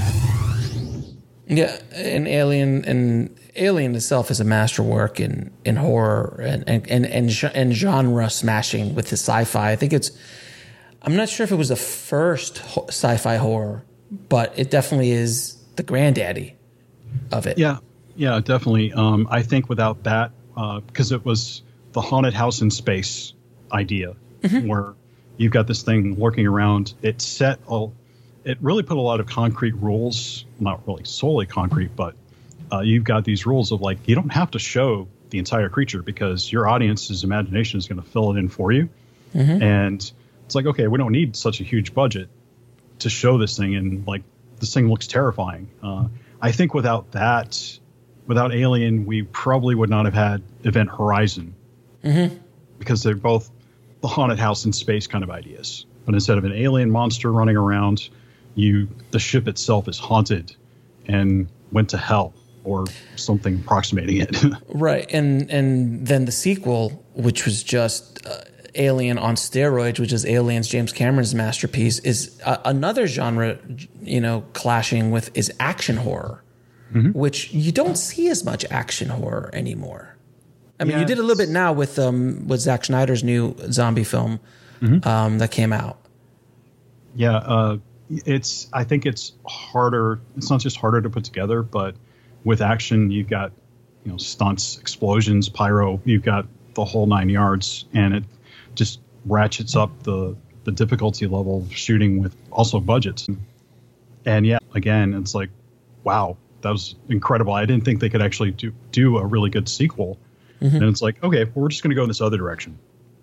Yeah, and Alien and Alien itself is a masterwork in, in horror and and, and and and genre smashing with the sci-fi. I think it's, I'm not sure if it was the first ho- sci-fi horror, but it definitely is the granddaddy of it. Yeah, yeah, definitely. Um, I think without that, because uh, it was the haunted house in space idea, mm-hmm. where you've got this thing lurking around. It set a, it really put a lot of concrete rules, not really solely concrete, but uh, you've got these rules of like, you don't have to show the entire creature because your audience's imagination is going to fill it in for you. Mm-hmm. And it's like, okay, we don't need such a huge budget to show this thing. And like, this thing looks terrifying. Uh, I think without that, without Alien, we probably would not have had Event Horizon, mm-hmm. because they're both the haunted house in space kind of ideas. But instead of an alien monster running around, you the ship itself is haunted and went to hell or something approximating it. Right. And and then the sequel, which was just uh, Alien on steroids, which is Aliens, James Cameron's masterpiece, is uh, another genre, you know, clashing with is action horror, mm-hmm. which you don't see as much action horror anymore. I mean, yes. you did a little bit now with um with Zack Snyder's new zombie film mm-hmm. um, that came out. Yeah, uh, it's. I think it's harder. It's not just harder to put together, but with action, you've got you know stunts, explosions, pyro. You've got the whole nine yards, and it just ratchets up the the difficulty level of shooting with also budgets. And yeah, again, it's like, wow, that was incredible. I didn't think they could actually do do a really good sequel. Mm-hmm. And it's like, okay, well, we're just going to go in this other direction.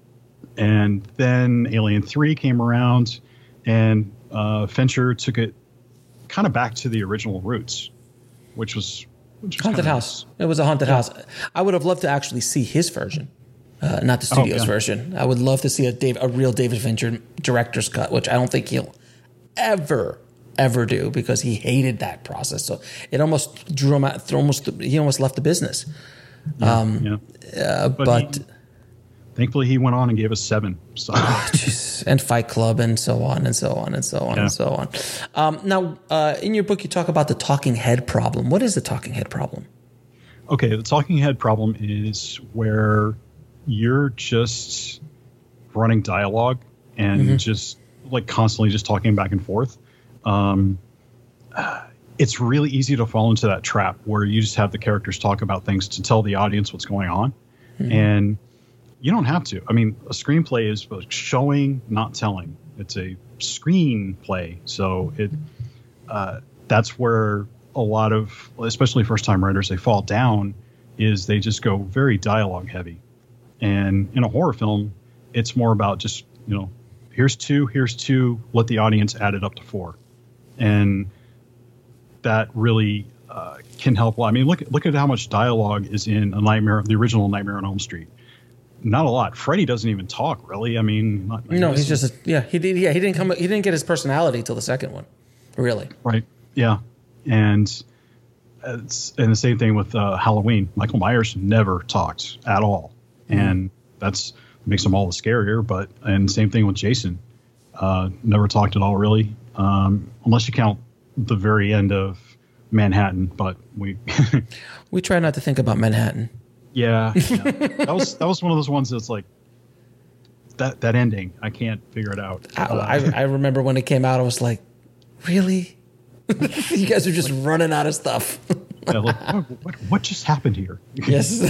And then Alien three came around, and uh, Fincher took it kind of back to the original roots, which was, which was haunted house. Nice. It was a haunted yeah. house. I would have loved to actually see his version, uh, not the studio's oh, yeah. version. I would love to see a Dave, a real David Fincher director's cut, which I don't think he'll ever, ever do because he hated that process. So it almost drew him out. Almost he almost left the business. Yeah, um, yeah. Uh, but, but he, thankfully he went on and gave us seven. So. Oh, and Fight Club and so on and so on and so on yeah. and so on. Um, now, uh, in your book, you talk about the talking head problem. What is the talking head problem? Okay, the talking head problem is where you're just running dialogue and mm-hmm. just like constantly just talking back and forth. Um, uh, It's really easy to fall into that trap where you just have the characters talk about things to tell the audience what's going on. Mm-hmm. And you don't have to. I mean, a screenplay is showing, not telling. It's a screenplay. So it uh, that's where a lot of, especially first-time writers, they fall down, is they just go very dialogue heavy. And in a horror film, it's more about just, you know, here's two, here's two, let the audience add it up to four. And that really uh, can help. I mean, look look at how much dialogue is in a Nightmare, the original Nightmare on Elm Street. Not a lot. Freddy doesn't even talk, really. I mean, not, no, he's just a, yeah. He did yeah. He didn't come. He didn't get his personality till the second one, really. Right. Yeah. And it's and the same thing with uh, Halloween. Michael Myers never talked at all, mm-hmm. and that's makes them all the scarier. But and same thing with Jason, uh, never talked at all, really, um, unless you count the very end of Manhattan, but we we try not to think about Manhattan. Yeah, yeah. that was that was one of those ones that's like that that ending. I can't figure it out. I, Uh, I, I remember when it came out, I was like, really? You guys are just running out of stuff. yeah, like, what, what, what just happened here? Yes.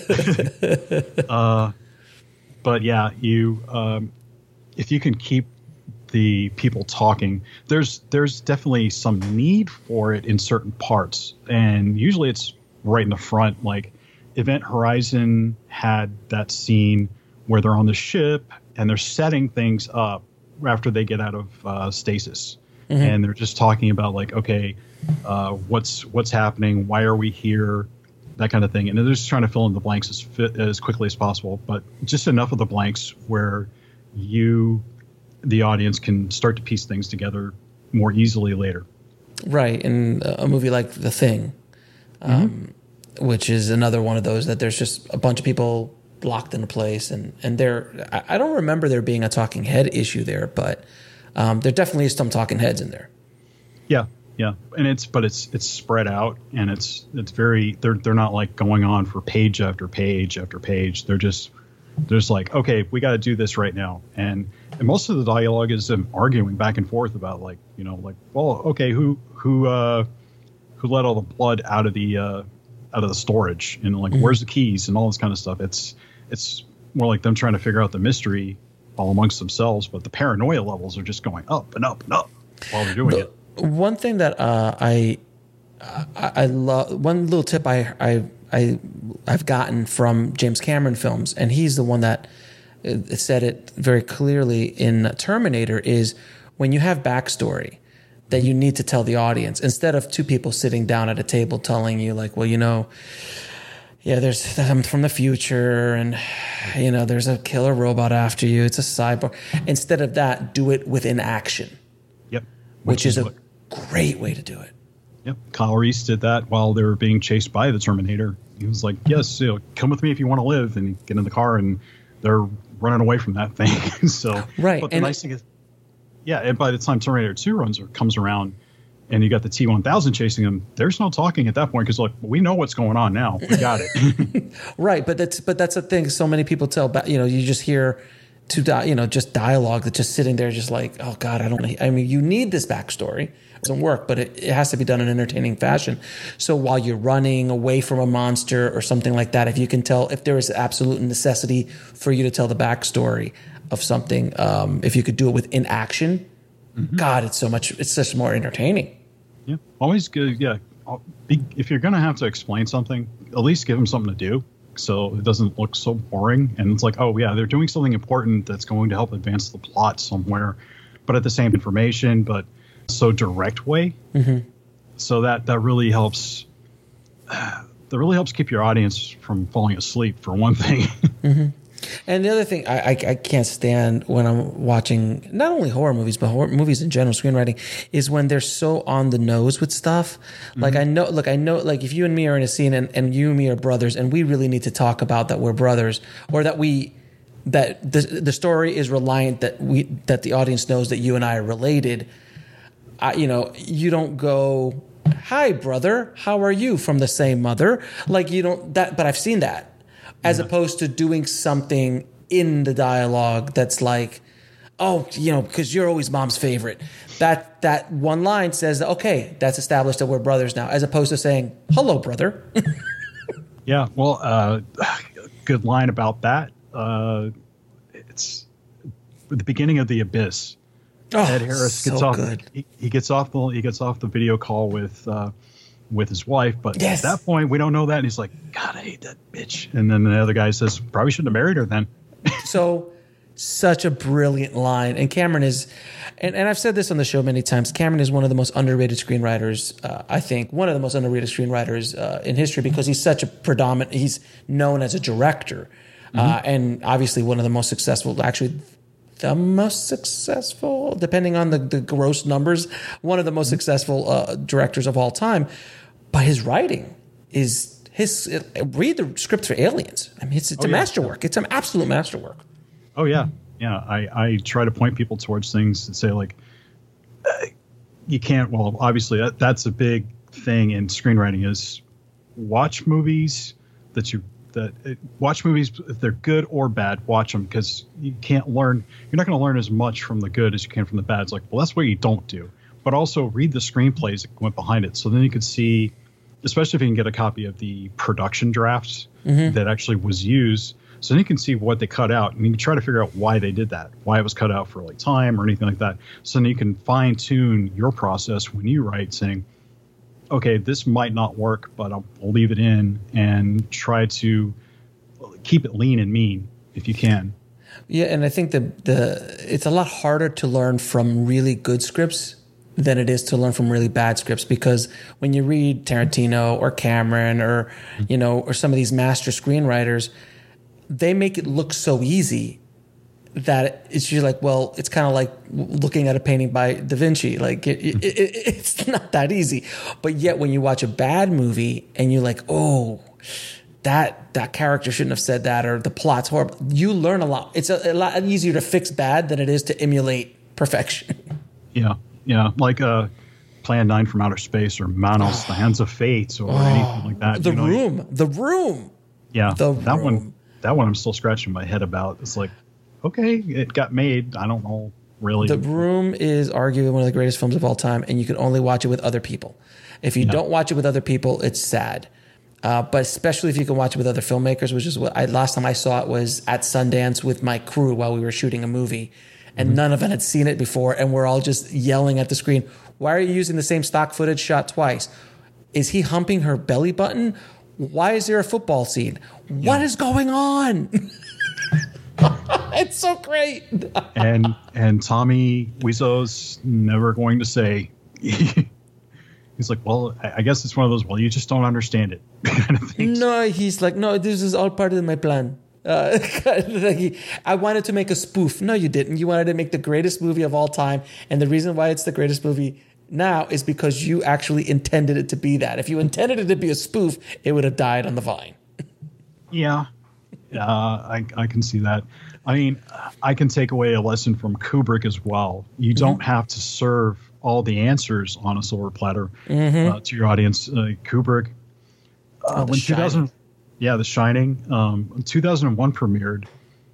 uh, but yeah, you um, if you can keep the people talking, there's there's definitely some need for it in certain parts, and usually it's right in the front. Like Event Horizon had that scene where they're on the ship and they're setting things up after they get out of uh, stasis. Mm-hmm. And they're just talking about like, okay, uh, what's what's happening? Why are we here? That kind of thing. And they're just trying to fill in the blanks as fit, as quickly as possible, but just enough of the blanks where you, the audience, can start to piece things together more easily later. Right. In a movie like The Thing, um, mm-hmm. which is another one of those that there's just a bunch of people locked in a place, and and there, I, I don't remember there being a talking head issue there, but. Um, there definitely is some talking heads in there. Yeah, yeah, and it's but it's it's spread out, and it's it's very they're they're not like going on for page after page after page. They're just they're just like, okay, we got to do this right now, and and most of the dialogue is them arguing back and forth about like you know like well okay who who uh, who let all the blood out of the uh, out of the storage and like mm-hmm. where's the keys and all this kind of stuff. It's it's more like them trying to figure out the mystery all amongst themselves, but the paranoia levels are just going up and up and up while they're doing the, it. One thing that uh, I I, I love, one little tip I I I I've gotten from James Cameron films, and he's the one that said it very clearly in Terminator, is when you have backstory that you need to tell the audience instead of two people sitting down at a table telling you like, well, you know. Yeah, there's I'm from the future, and you know there's a killer robot after you. It's a cyborg. Instead of that, do it within action. Yep, which, which is, is a great way to do it. Yep, Kyle Reese did that while they were being chased by the Terminator. He was like, "Yes, you know, come with me if you want to live," and get in the car, and they're running away from that thing. So right, but the and nice thing is, yeah, and by the time Terminator two runs or comes around. And you got the T one thousand chasing them. There's no talking at that point because, like, we know what's going on now. We got it. Right, but that's but that's the thing. So many people tell, you know, you just hear, to di- you know, just dialogue that's just sitting there, just like, oh God, I don't. I mean, you need this backstory. It doesn't work, but it, it has to be done in an entertaining fashion. So while you're running away from a monster or something like that, if you can tell, if there is absolute necessity for you to tell the backstory of something, um, if you could do it within action. Mm-hmm. God, it's so much. It's just more entertaining. Yeah, always good. Yeah, be, if you're gonna have to explain something, at least give them something to do, so it doesn't look so boring. And it's like, oh yeah, they're doing something important that's going to help advance the plot somewhere, but at the same information, but so direct way. Mm-hmm. So that that really helps. Uh, that really helps keep your audience from falling asleep, for one thing. Mm-hmm. And the other thing I, I, I can't stand when I'm watching not only horror movies, but horror movies in general, screenwriting, is when they're so on the nose with stuff. Mm-hmm. Like I know, look, I know, like if you and me are in a scene and, and you and me are brothers and we really need to talk about that we're brothers, or that we, that the the story is reliant that we, that the audience knows that you and I are related. I, you know, you don't go, hi brother, how are you, from the same mother? Like you don't, that, but I've seen that. As yeah. opposed to doing something in the dialogue that's like, oh, you know, because you're always mom's favorite. That that one line says, okay, that's established that we're brothers now, as opposed to saying, hello, brother. Yeah, well, uh, good line about that. Uh, it's the beginning of The Abyss. Oh, Ed Harris gets so off. good. He, he gets off the he gets off the video call with. Uh, with his wife, but yes. At that point we don't know that, and he's like, God, I hate that bitch. And then the other guy says, probably shouldn't have married her then. So such a brilliant line. And Cameron is, and, and I've said this on the show many times, Cameron is one of the most underrated screenwriters, uh, I think one of the most underrated screenwriters uh, in history, because he's such a predominant, he's known as a director, mm-hmm. uh, and obviously one of the most successful, actually the most successful, depending on the, the gross numbers, one of the most successful uh, directors of all time. But his writing is his. Uh, read the script for Aliens. I mean, it's, it's oh, a yeah. masterwork. It's an absolute masterwork. Oh yeah, yeah. I, I try to point people towards things and say like, uh, you can't. Well, obviously that, that's a big thing in screenwriting is watch movies that you that it, watch movies if they're good or bad. Watch them because you can't learn. You're not going to learn as much from the good as you can from the bad. It's like, well, that's what you don't do. But also read the screenplays that went behind it, so then you could see, especially if you can get a copy of the production drafts mm-hmm. that actually was used. So then you can see what they cut out, and you can try to figure out why they did that, why it was cut out for like time or anything like that. So then you can fine tune your process when you write, saying, okay, this might not work, but I'll, I'll leave it in and try to keep it lean and mean if you can. Yeah, and I think the the it's a lot harder to learn from really good scripts than it is to learn from really bad scripts, because when you read Tarantino or Cameron or you know or some of these master screenwriters, they make it look so easy that it's just like, well, it's kind of like looking at a painting by Da Vinci. Like it, it, it, it's not that easy. But yet when you watch a bad movie and you're like, oh, that that character shouldn't have said that, or the plot's horrible, you learn a lot. It's a, a lot easier to fix bad than it is to emulate perfection. Yeah, yeah, like uh, Plan nine from Outer Space or Manos, The Hands of Fate, or oh, anything like that. The you know, Room, The Room. Yeah, the that room. one. That one I'm still scratching my head about. It's like, okay, it got made. I don't know really. The Room is arguably one of the greatest films of all time, and you can only watch it with other people. If you yeah. don't watch it with other people, it's sad. Uh, but especially if you can watch it with other filmmakers, which is what I last time I saw it was at Sundance with my crew while we were shooting a movie, and mm-hmm. none of them had seen it before, and we're all just yelling at the screen, "Why are you using the same stock footage shot twice? Is he humping her belly button? Why is there a football scene? Yeah. What is going on?" It's so great. and and Tommy Wiseau's never going to say. He's like, well, I guess it's one of those, well, you just don't understand it kind of things. No, he's like, no, this is all part of my plan. Uh, like he, I wanted to make a spoof. No, you didn't. You wanted to make the greatest movie of all time. And the reason why it's the greatest movie now is because you actually intended it to be that. If you intended it to be a spoof, it would have died on the vine. Yeah, uh, I, I can see that. I mean, I can take away a lesson from Kubrick as well. You mm-hmm. don't have to serve all the answers on a silver platter mm-hmm. uh, to your audience. Uh, Kubrick, uh, oh, when two thousand, yeah, The Shining, um, when two thousand one premiered,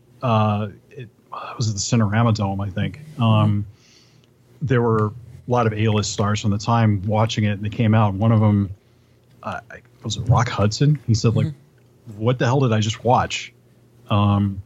uh, it, it was at the Cinerama Dome, I think. Um, mm-hmm. There were a lot of A-list stars from the time watching it, and they came out. One of them, uh, was it Rock Hudson? He said, like, mm-hmm. what the hell did I just watch? Um,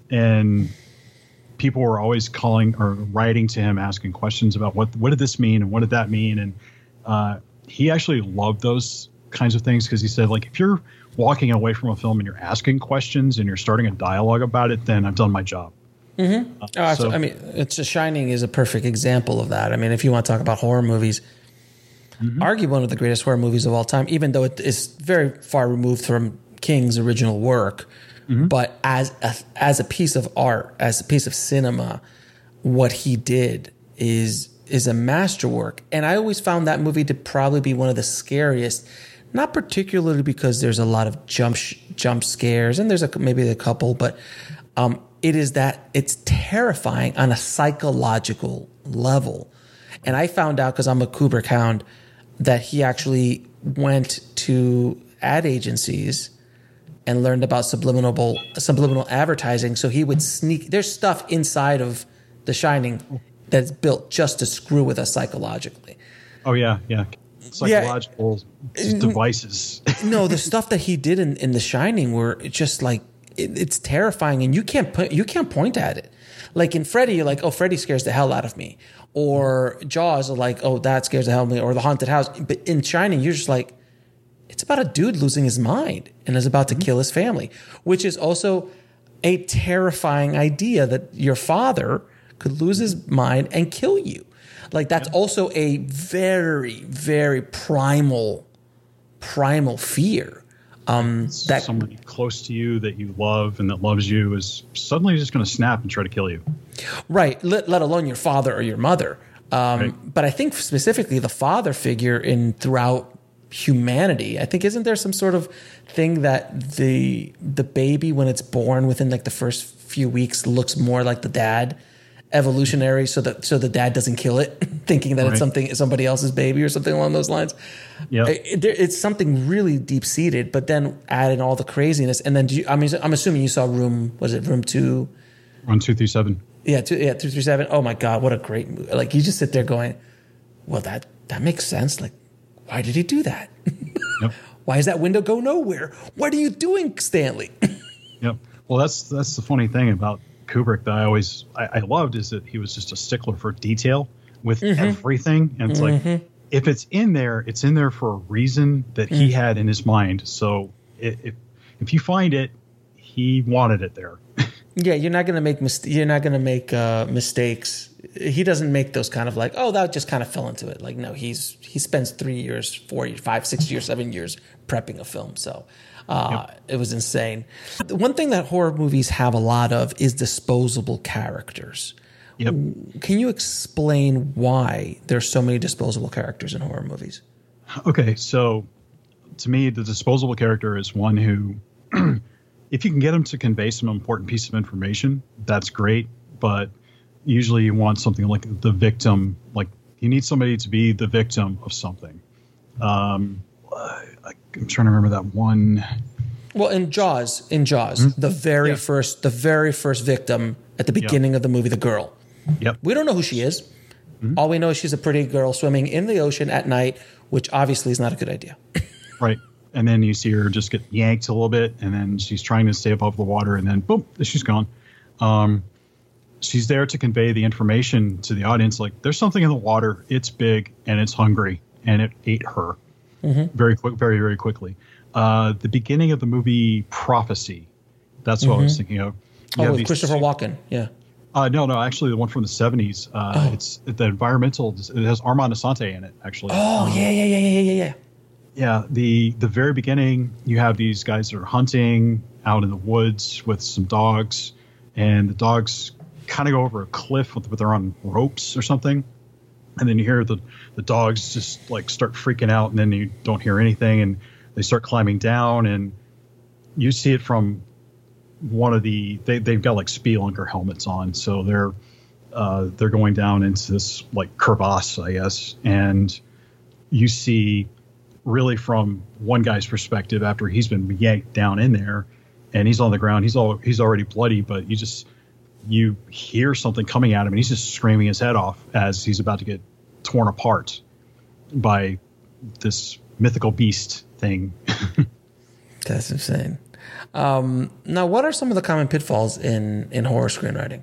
and people were always calling or writing to him, asking questions about what what did this mean and what did that mean. And uh, he actually loved those kinds of things because he said, like, if you're walking away from a film and you're asking questions and you're starting a dialogue about it, then I've done my job. Mm-hmm. Uh, oh, so, I mean, it's a Shining is a perfect example of that. I mean, if you want to talk about horror movies, mm-hmm. arguably one of the greatest horror movies of all time, even though it is very far removed from King's original work. Mm-hmm. But as a, as a piece of art, as a piece of cinema, what he did is is a masterwork. And I always found that movie to probably be one of the scariest, not particularly because there's a lot of jump sh- jump scares, and there's a, maybe a couple, but um, it is that it's terrifying on a psychological level. And I found out, because I'm a Kubrick hound, that he actually went to ad agencies and learned about subliminal subliminal advertising. So he would sneak. There's stuff inside of The Shining that's built just to screw with us psychologically. Oh yeah, yeah, psychological yeah. devices. No, the stuff that he did in, in The Shining were just like it, it's terrifying, and you can't put you can't point at it. Like in Freddy, you're like, oh, Freddy scares the hell out of me, or Jaws are like, oh, that scares the hell out of me, or The Haunted House. But in Shining, you're just like, it's about a dude losing his mind and is about to mm-hmm. kill his family, which is also a terrifying idea that your father could lose his mind and kill you. Like that's yeah. also a very, very primal, primal fear. Um, that somebody close to you that you love and that loves you is suddenly just going to snap and try to kill you. Right. Let, let alone your father or your mother. Um, right. But I think specifically the father figure in throughout humanity, I think, isn't there some sort of thing that the the baby when it's born within like the first few weeks looks more like the dad evolutionary, so that so the dad doesn't kill it? thinking that Right. it's something somebody else's baby or something along those lines. Yeah. It, it, it's something really deep seated, but then add in all the craziness. And then do you, I mean, I'm assuming you saw Room. Was it Room Two? One, two, three, seven. Yeah, two, yeah, two, three, seven. Oh my God, what a great movie! Like you just sit there going, "Well, that that makes sense. Like, why did he do that? Yep. Why does that window go nowhere? What are you doing, Stanley?" Yep. Well, that's that's the funny thing about Kubrick that I always I, I loved is that he was just a stickler for detail with Mm-hmm. everything, and it's like if it's in there, it's in there for a reason that he Mm. had in his mind. So i- if if you find it, he wanted it there. Yeah, you're not gonna make mis- you're not gonna make uh, mistakes. He doesn't make those kind of like, oh, that just kind of fell into it. Like, no, he's he spends three years, four years, five, six years, seven years prepping a film. So uh, it was insane. The one thing that horror movies have a lot of is disposable characters. Yep. Can you explain why there's so many disposable characters in horror movies? Okay, so to me, the disposable character is one who, if you can get him to convey some important piece of information, that's great. But usually you want something like the victim, like you need somebody to be the victim of something. Um, I, I'm trying to remember that one. Well, in Jaws, in Jaws, the very Yeah. first, the very first victim at the beginning of the movie, the girl. Yep. We don't know who she is. All we know is she's a pretty girl swimming in the ocean at night, which obviously is not a good idea. Right. And then you see her just get yanked a little bit, and then she's trying to stay above the water, and then boom, she's gone. Um, she's there to convey the information to the audience, like there's something in the water, it's big, and it's hungry, and it ate her very quick, very, very quickly. Uh, the beginning of the movie Prophecy, that's what I was thinking of. You Oh, have with these Christopher two- Walken. Yeah. Uh, no, no, actually the one from the seventies. Uh, Oh. It's the environmental, it has Armand Assante in it, actually. Oh, yeah, yeah, yeah, yeah, yeah, yeah. Yeah, the the very beginning, you have these guys that are hunting out in the woods with some dogs, and the dogs kind of go over a cliff, with, but they're on ropes or something. And then you hear the, the dogs just like start freaking out, and then you don't hear anything, and they start climbing down, and you see it from one of the they they've got like Spelunker helmets on, so they're uh, they're going down into this like crevasse, I guess, and you see really from one guy's perspective after he's been yanked down in there and he's on the ground, he's all he's already bloody, but you just you hear something coming at him and he's just screaming his head off as he's about to get torn apart by this mythical beast thing. That's insane. Um, now, what are some of the common pitfalls in, in horror screenwriting?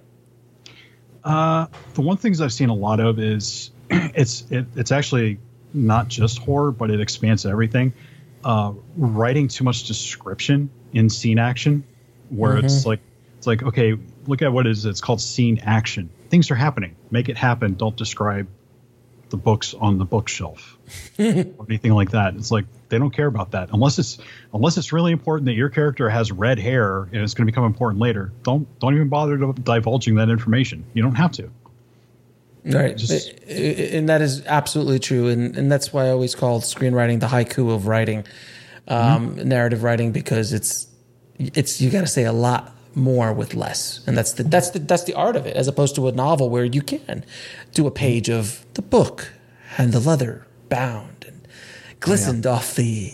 Uh, the one things I've seen a lot of is it's it, it's actually not just horror, but it expands to everything. Uh, writing too much description in scene action, where Mm-hmm. it's like it's like okay, look at what it is. It's called scene action. Things are happening. Make it happen. Don't describe the books on the bookshelf or anything like that. It's like they don't care about that unless it's unless it's really important that your character has red hair and it's going to become important later. Don't don't even bother to divulging that information. You don't have to. Right. Just- I- I- and that is absolutely true. And, and that's why I always call screenwriting the haiku of writing, um, narrative writing, because it's, it's, you got to say a lot more with less. And that's the, that's the, that's the art of it, as opposed to a novel where you can do a page of the book and the leather bound and glistened off the,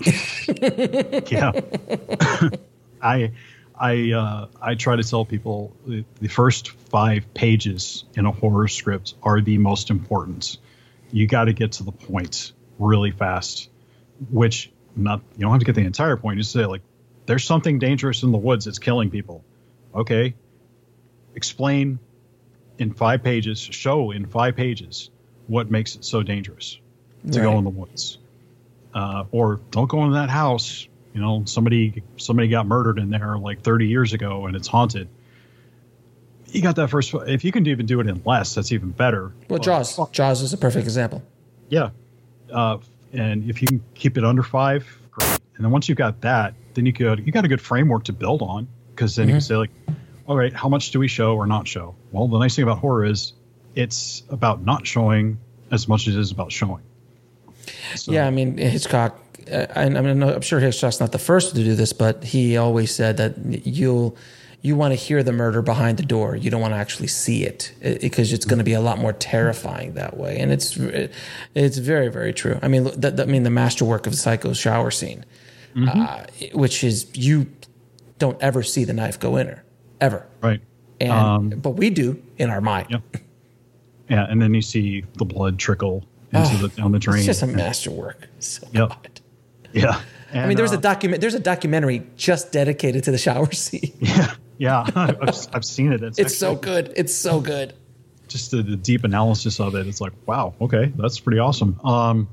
Yeah. I I uh, I try to tell people the, the first five pages in a horror script are the most important. You got to get to the point really fast, which not you don't have to get the entire point. Just say like, there's something dangerous in the woods that's killing people. Okay, explain in five pages. Show in five pages what makes it so dangerous to Right. go in the woods, uh, or don't go in that house. You know, somebody somebody got murdered in there like thirty years ago, and it's haunted. You got that first. If you can even do it in less, that's even better. well, But- Jaws, Jaws is a perfect example. Yeah, uh, and if you can keep it under five, great. And then once you've got that, then you could you got a good framework to build on, because then you can say like, all right, how much do we show or not show? Well, the nice thing about horror is it's about not showing as much as it is about showing. So, Yeah, I mean Hitchcock. uh, I, I mean, I'm sure Hitchcock's not the first to do this, but he always said that you'll you want to hear the murder behind the door. You don't want to actually see it because it's going to be a lot more terrifying that way. And it's it's very, very true. I mean, that, I mean, the masterwork of Psycho's shower scene, mm-hmm. uh, which is you don't ever see the knife go in her, ever. Right. And um, but we do in our mind. Yeah. Yeah, and then you see the blood trickle into oh, the down the drain. It's just a masterwork. So yep. God. Yeah. And, I mean, there's uh, a document. There's a documentary just dedicated to the shower scene. Yeah, yeah, I've, I've seen it. It's, it's actually, so good. It's so good. Just the, the deep analysis of it. It's like, wow, okay, that's pretty awesome. Um,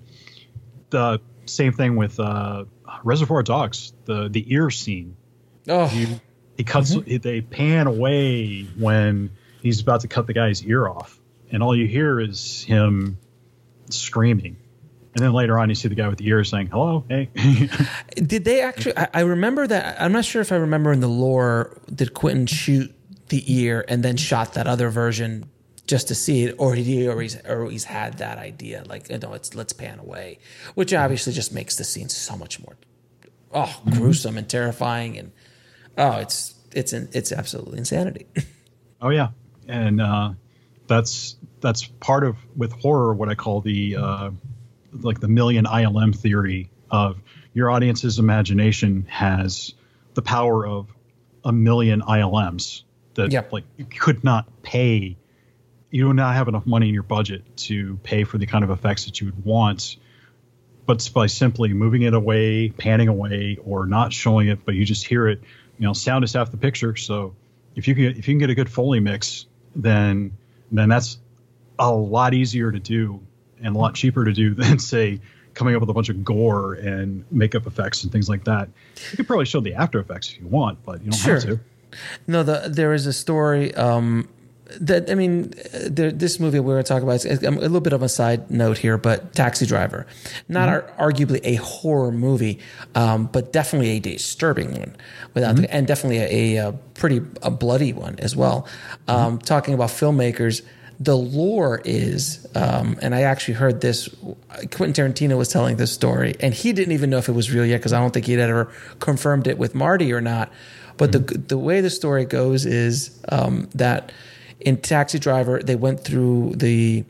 the same thing with uh, Reservoir Dogs. The the ear scene. Oh, you, he cuts. Mm-hmm. They pan away when he's about to cut the guy's ear off, and all you hear is him screaming. And then later on, you see the guy with the ears saying, hello, hey. Did they actually, I, I remember that, I'm not sure if I remember in the lore, did Quentin shoot the ear and then shot that other version just to see it? Or he always, or he's had that idea, like, you know, it's, let's pan away, which obviously just makes the scene so much more, oh, gruesome and terrifying. And, oh, it's, it's, it's absolutely insanity. Oh, yeah. And uh, that's, that's part of, with horror, what I call the, uh, like the million I L M theory of your audience's imagination has the power of a million I L Ms that yep. like you could not pay. You do not have enough money in your budget to pay for the kind of effects that you would want. But by simply moving it away, panning away, or not showing it, but you just hear it, you know, sound is half the picture. So if you can, if you can get a good Foley mix, then, then that's a lot easier to do and a lot cheaper to do than, say, coming up with a bunch of gore and makeup effects and things like that. You could probably show the After Effects if you want, but you don't sure. have to. No, the, there is a story um, that, I mean, there, this movie we were talking about, is a little bit of a side note here, but Taxi Driver. Not mm-hmm. ar- arguably a horror movie, um, but definitely a disturbing one, without mm-hmm. the, and definitely a, a pretty a bloody one as well. Um, mm-hmm. Talking about filmmakers, the lore is, um, and I actually heard this, Quentin Tarantino was telling this story, and he didn't even know if it was real yet because I don't think he'd ever confirmed it with Marty or not. But mm-hmm. the the way the story goes is um, that in Taxi Driver, they went through the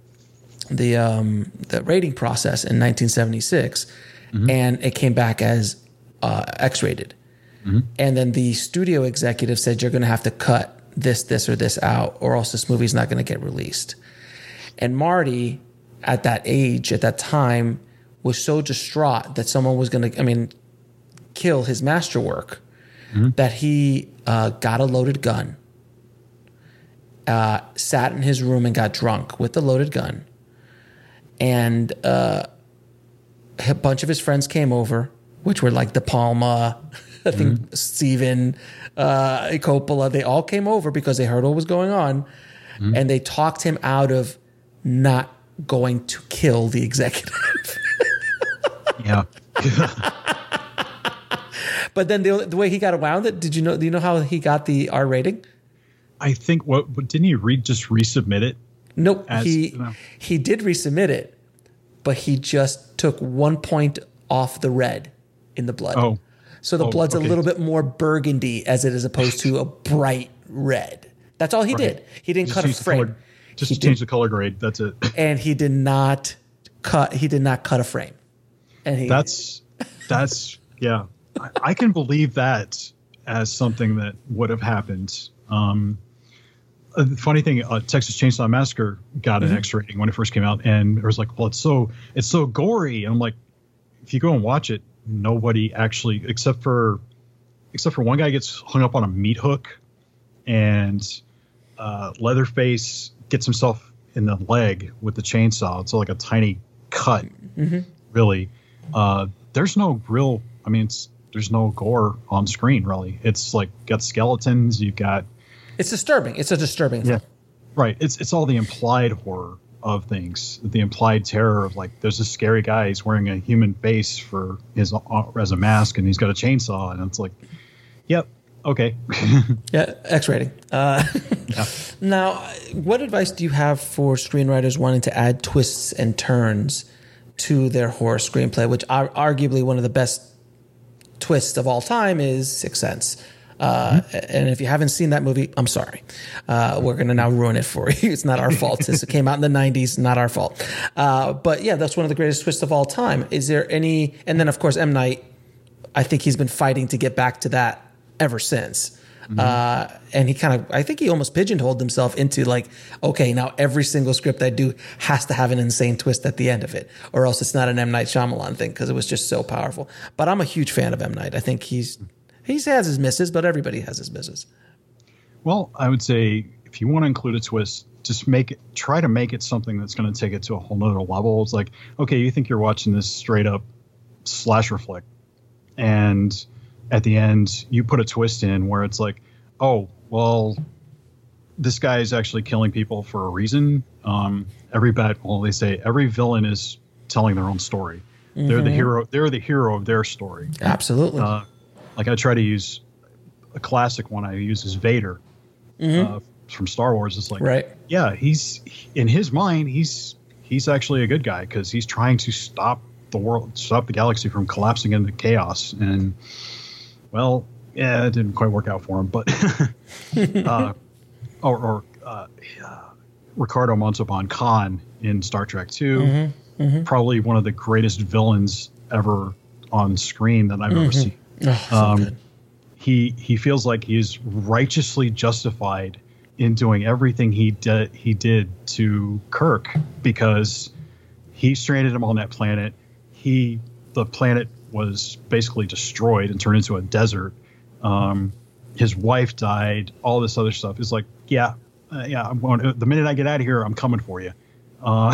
the um, the rating process in nineteen seventy-six, mm-hmm. and it came back as uh, X-rated. Mm-hmm. And then the studio executive said, you're going to have to cut this, this, or this out, or else this movie's not going to get released. And Marty, at that age, at that time, was so distraught that someone was going to, I mean, kill his masterwork, mm-hmm. that he uh, got a loaded gun, uh, sat in his room and got drunk with the loaded gun. And uh, a bunch of his friends came over, which were like De Palma, I think mm-hmm. Steven, uh, Coppola. They all came over because they heard what was going on, mm-hmm. and they talked him out of not going to kill the executive. Yeah. But then the, the way he got around it, did you know? Do you know how he got the R rating? I think what, what didn't he re, just resubmit it? Nope. As, he no. he did resubmit it, but he just took one point off the red in the blood. Oh. So the oh, blood's okay. a little bit more burgundy as it is opposed to a bright red. That's all he right. did. He didn't just cut a frame. Color, just he change did, the color grade. That's it. And he did not cut. He did not cut a frame. And he, that's that's yeah. I, I can believe that as something that would have happened. Um, uh, the funny thing, uh, Texas Chainsaw Massacre got an mm-hmm. X rating when it first came out, and it was like, well, it's so it's so gory. And I'm like, if you go and watch it, nobody actually, except for except for one guy gets hung up on a meat hook, and uh, Leatherface gets himself in the leg with the chainsaw. It's like a tiny cut, mm-hmm. really. Uh, there's no real, I mean, it's, there's no gore on screen, really. It's like got skeletons, you've got... It's disturbing. It's a disturbing thing. Yeah, right. It's it's all the implied horror of things, the implied terror of like, there's this scary guy, he's wearing a human face for his as a mask, and he's got a chainsaw, and it's like, yep, okay. Yeah, X rating. Uh, yeah. Now, what advice do you have for screenwriters wanting to add twists and turns to their horror screenplay, which are arguably one of the best twists of all time is Sixth Sense. Uh, mm-hmm. And if you haven't seen that movie, I'm sorry. Uh, we're going to now ruin it for you. It's not our fault. Since it came out in the nineties, not our fault. Uh, but yeah, that's one of the greatest twists of all time. Is there any, and then of course, M. Night, I think he's been fighting to get back to that ever since. Mm-hmm. Uh, and he kind of, I think he almost pigeonholed himself into like, okay, now every single script I do has to have an insane twist at the end of it, or else it's not an M. Night Shyamalan thing, because it was just so powerful. But I'm a huge fan of M. Night. I think he's, he has his misses, but everybody has his misses. Well, I would say if you want to include a twist, just make it, try to make it something that's going to take it to a whole nother level. It's like, okay, you think you're watching this straight up slasher flick, and at the end you put a twist in where it's like, oh, well, this guy is actually killing people for a reason. Um, every bad, well, they say every villain is telling their own story. Mm-hmm. They're the hero. They're the hero of their story. Absolutely. Uh, like I try to use a classic one I use is Vader mm-hmm. uh, from Star Wars. It's like, right. yeah, he's in his mind, he's he's actually a good guy because he's trying to stop the world, stop the galaxy from collapsing into chaos. And well, yeah, it didn't quite work out for him, but uh, or, or uh, uh, Ricardo Montalban Khan in Star Trek two, mm-hmm. Mm-hmm. probably one of the greatest villains ever on screen that I've mm-hmm. ever seen. Oh, so um, good. He he feels like he's righteously justified in doing everything he did he did to Kirk because he stranded him on that planet. He the planet was basically destroyed and turned into a desert. Um, his wife died. All this other stuff is like, yeah, uh, yeah. I'm going. The minute I get out of here, I'm coming for you. Uh,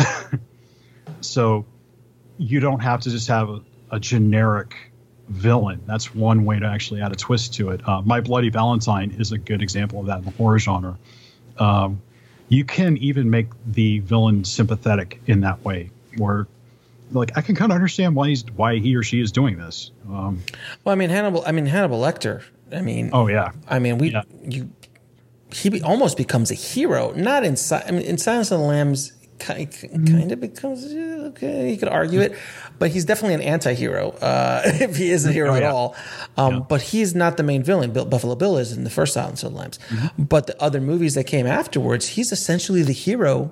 so you don't have to just have a, a generic villain. That's one way to actually add a twist to it. Uh, My Bloody Valentine is a good example of that in the horror genre. Um, you can even make the villain sympathetic in that way, where like I can kind of understand why he's why he or she is doing this. Um, well, I mean Hannibal. I mean Hannibal Lecter. I mean, oh yeah. I mean we yeah. you he be, almost becomes a hero. Not in I mean in Silence of the Lambs. Kind, kind of becomes okay. You could argue it, but he's definitely an anti-hero uh, if he is a hero oh, yeah. at all. Um, yeah. But he's not the main villain. Bill, Buffalo Bill is in the first Silence of the Lambs, mm-hmm. but the other movies that came afterwards, he's essentially the hero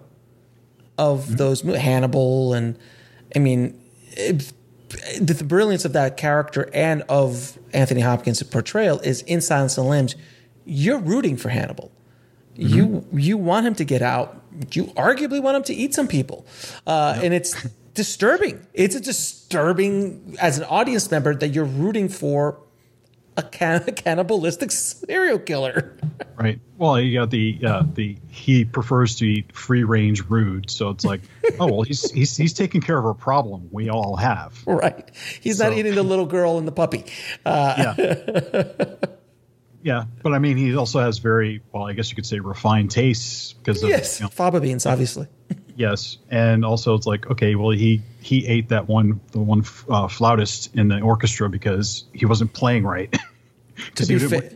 of mm-hmm. those movies. Hannibal, and I mean, it, the, the brilliance of that character and of Anthony Hopkins' portrayal is in Silence of the Lambs. You're rooting for Hannibal. Mm-hmm. You you want him to get out. You arguably want him to eat some people. Uh, yep. And it's disturbing. It's a disturbing, as an audience member, that you're rooting for a, can- a cannibalistic serial killer. Right. Well, you got the, uh, the he prefers to eat free-range rude. So it's like, oh, well, he's, he's he's taking care of a problem we all have. Right. He's so. not eating the little girl and the puppy. Uh, yeah. Yeah, but I mean, he also has very, well, I guess you could say refined tastes because of, yes, you know, fava beans, obviously. Yes, and also it's like, okay, well, he he ate that one, the one uh, flautist in the orchestra because he wasn't playing right. To be fair,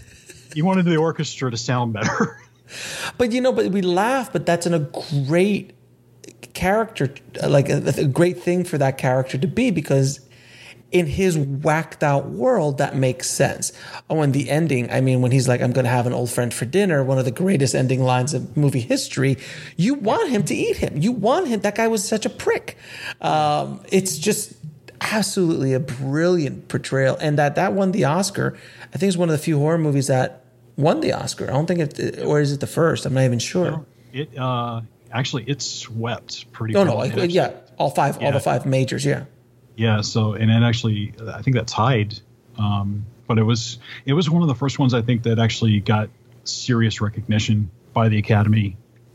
he wanted the orchestra to sound better. But you know, but we laugh, but that's in a great character, like a, a great thing for that character to be, because in his whacked out world, that makes sense. Oh, and the ending, I mean, when he's like, I'm going to have an old friend for dinner, one of the greatest ending lines of movie history, you want him to eat him. You want him. That guy was such a prick. Um, it's just absolutely a brilliant portrayal. And that, that won the Oscar. I think it's one of the few horror movies that won the Oscar. I don't think it, or is it the first? I'm not even sure. No, it, uh, actually, it swept pretty No, well. no, like, yeah, all five, yeah. all the five majors, yeah. Yeah, so and it actually, I think that tied, um, but it was it was one of the first ones I think that actually got serious recognition by the Academy,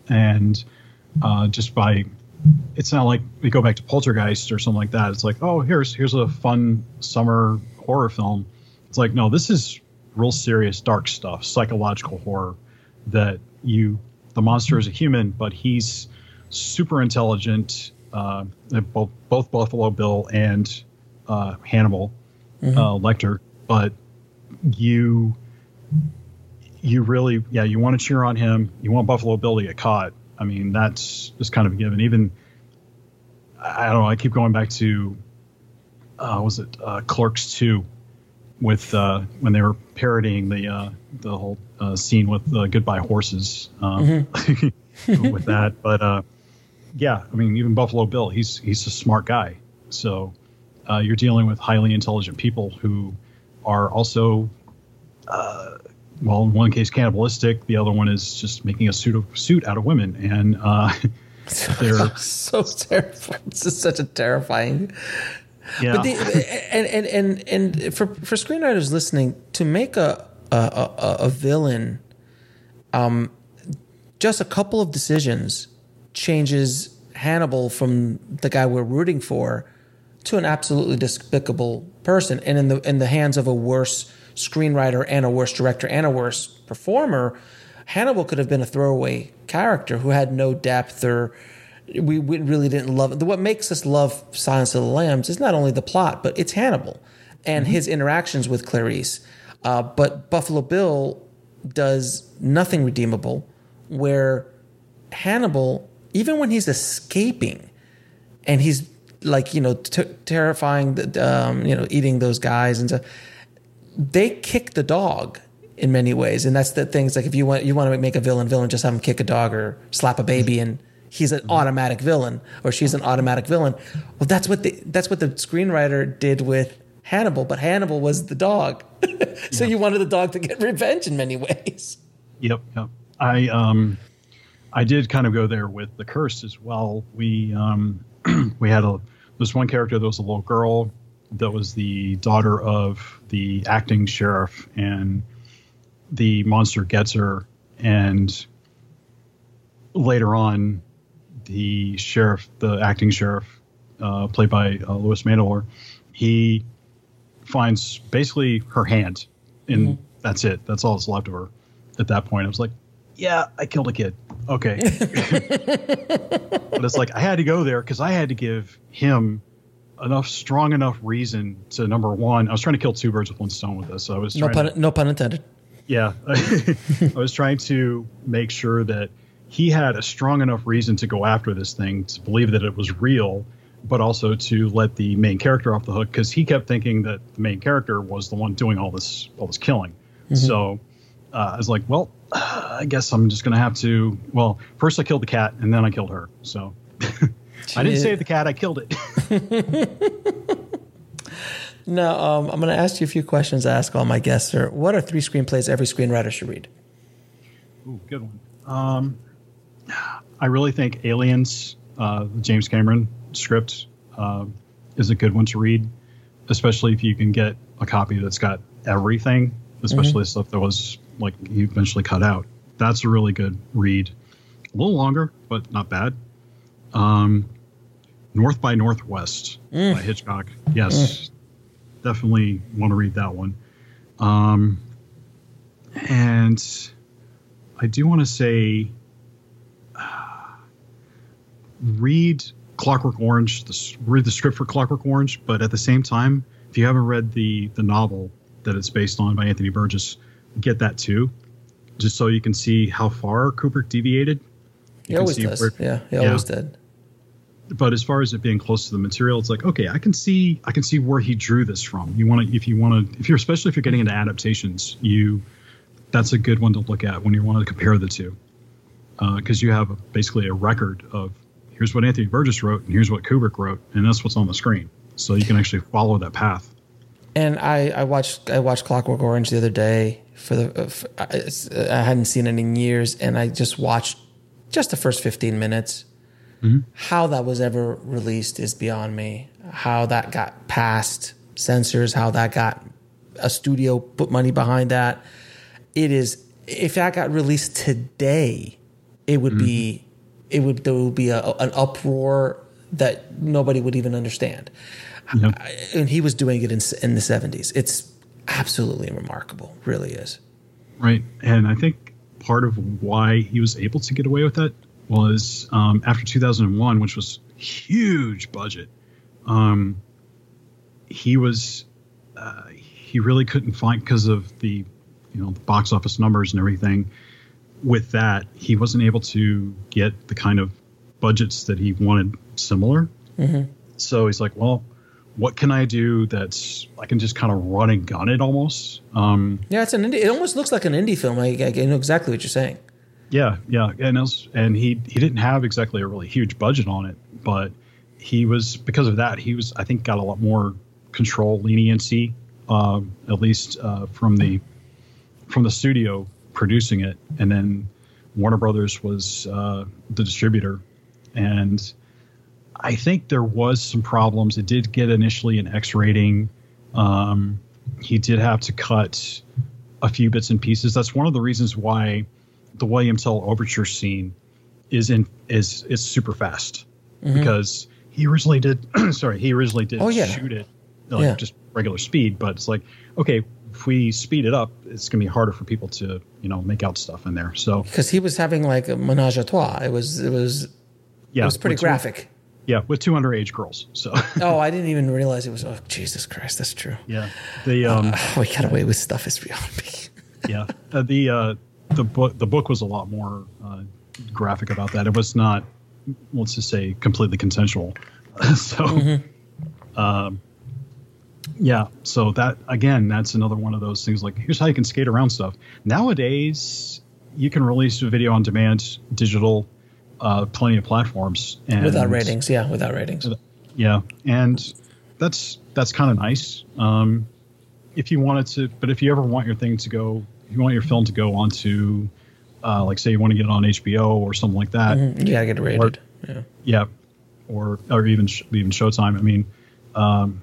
and uh, just by, it's not like we go back to Poltergeist or something like that. It's like, oh, here's here's a fun summer horror film. It's like, no, this is real serious, dark stuff, psychological horror. That you, the monster is a human, but he's super intelligent. Uh, both both Buffalo Bill and uh, Hannibal mm-hmm. uh, Lecter, but you you really yeah you want to cheer on him. You want Buffalo Bill to get caught. I mean, that's just kind of a given. Even I don't know. I keep going back to uh, was it uh, Clerks two, with uh, when they were parodying the uh, the whole uh, scene with uh, Goodbye Horses um, mm-hmm. with that. But uh, yeah, I mean, even Buffalo Bill, he's he's a smart guy. So uh, you're dealing with highly intelligent people who are also, uh, well, in one case cannibalistic, the other one is just making a suit of suit out of women, and uh, they're so terrible. This is such a terrifying. Yeah. But the, and, and and and for for screenwriters listening, to make a a, a, a villain, um, just a couple of decisions changes Hannibal from the guy we're rooting for to an absolutely despicable person, and in the in the hands of a worse screenwriter and a worse director and a worse performer, Hannibal could have been a throwaway character who had no depth, or we, we really didn't love it. What makes us love Silence of the Lambs is not only the plot, but it's Hannibal and mm-hmm. his interactions with Clarice. Uh, but Buffalo Bill does nothing redeemable, where Hannibal, even when he's escaping and he's like, you know, t- terrifying, the, um, you know, eating those guys and stuff, they kick the dog in many ways. And that's the things, like if you want you want to make a villain villain, just have him kick a dog or slap a baby and he's an automatic villain, or she's an automatic villain. Well, that's what the that's what the screenwriter did with Hannibal, but Hannibal was the dog. So yeah. You wanted the dog to get revenge in many ways. Yep, yep. I um I did kind of go there with The Curse as well. We um we had a this one character that was a little girl that was the daughter of the acting sheriff, and the monster gets her, and later on the sheriff, the acting sheriff, uh, played by uh, Louis Mandylor, he finds basically her hand, and mm-hmm. that's it. That's all that's left of her at that point. I was like, yeah, I killed a kid. Okay. But it's like, I had to go there because I had to give him enough, strong enough reason to, number one, I was trying to kill two birds with one stone with this. So I was no pun, to, no pun intended. Yeah. I was trying to make sure that he had a strong enough reason to go after this thing, to believe that it was real, but also to let the main character off the hook, because he kept thinking that the main character was the one doing all this all this killing. Mm-hmm. So uh, I was like, well, uh, I guess I'm just going to have to. Well, first I killed the cat, and then I killed her. So I didn't save the cat; I killed it. Now, um, I'm going to ask you a few questions I ask all my guests. Sir. What are three screenplays every screenwriter should read? Ooh, good one. Um, I really think Aliens, uh, the James Cameron script, uh, is a good one to read, especially if you can get a copy that's got everything, especially mm-hmm. the stuff that was like he eventually cut out. That's a really good read. A little longer, but not bad. Um, North by Northwest mm. by Hitchcock. Yes, mm. definitely want to read that one. Um, and I do want to say, uh, read Clockwork Orange, the, read the script for Clockwork Orange, but at the same time, if you haven't read the the novel that it's based on by Anthony Burgess, get that too, just so you can see how far Kubrick deviated. You he always does. Where, yeah, he yeah. always did. But as far as it being close to the material, it's like, okay, I can see, I can see where he drew this from. You want to, if you want to, if you're, especially if you're getting into adaptations, you, that's a good one to look at when you want to compare the two, because uh, you have a, basically a record of here's what Anthony Burgess wrote and here's what Kubrick wrote, and that's what's on the screen. So you can actually follow that path. And I, I watched, I watched Clockwork Orange the other day for the, for, I, I hadn't seen it in years, and I just watched just the first fifteen minutes. Mm-hmm. How that was ever released is beyond me. How that got past censors, how that got a studio put money behind that. It is, if that got released today, it would mm-hmm. be, it would, there would be a, an uproar that nobody would even understand. Yep. And he was doing it in, in the seventies. It's absolutely remarkable, really is. Right. And I think part of why he was able to get away with that was um, after two thousand one, which was huge budget. Um, he was uh, he really couldn't find, because of the you know the box office numbers and everything. With that, he wasn't able to get the kind of budgets that he wanted similar. Mm-hmm. So he's like, well, what can I do that's I can just kind of run and gun it almost. Um, yeah, it's an indie. It almost looks like an indie film. I, I know exactly what you're saying. Yeah, yeah, and it was, and he he didn't have exactly a really huge budget on it, but he was because of that he was I think got a lot more control leniency, uh, at least uh, from the from the studio producing it, and then Warner Brothers was uh, the distributor, and I think there was some problems. It did get initially an X rating. Um, he did have to cut a few bits and pieces. That's one of the reasons why the William Tell overture scene is in is is super fast, mm-hmm. because he originally did sorry he originally did oh, yeah. shoot it like yeah. just regular speed, but it's like, okay, if we speed it up, it's gonna be harder for people to you know make out stuff in there. So because he was having like a menage a trois, it was it was yeah it was pretty graphic. Two, yeah, with two underage girls. So oh, I didn't even realize it was. Oh, Jesus Christ, that's true. Yeah, the um, uh, we got away with stuff is beyond me. yeah, uh, the uh, the book the book was a lot more uh, graphic about that. It was not, let's just say, completely consensual. so, mm-hmm. um, yeah. So that again, that's another one of those things. Like, here's how you can skate around stuff. Nowadays, you can release a video on demand, digital. Uh, plenty of platforms and without ratings, yeah, without ratings, yeah, and that's that's kind of nice. Um, if you wanted to, but if you ever want your thing to go, if you want your film to go onto, uh, like say you want to get it on H B O or something like that, mm-hmm. you gotta get it rated, or, yeah, yeah, or or even even Showtime. I mean, um,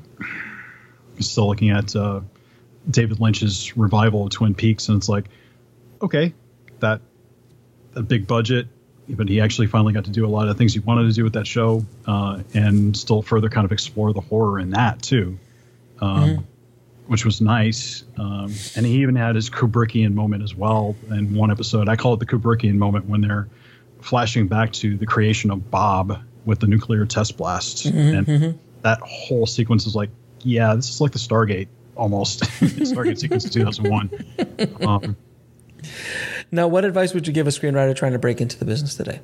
I'm still looking at uh, David Lynch's revival of Twin Peaks, and it's like, okay, that a big budget. But he actually finally got to do a lot of things he wanted to do with that show, uh, and still further kind of explore the horror in that too, um, mm-hmm. which was nice. Um, and he even had his Kubrickian moment as well in one episode. I call it the Kubrickian moment when they're flashing back to the creation of Bob with the nuclear test blast, mm-hmm, and mm-hmm. that whole sequence is like, yeah, this is like the Stargate almost. Stargate sequence of two thousand one. Um, Now, what advice would you give a screenwriter trying to break into the business today?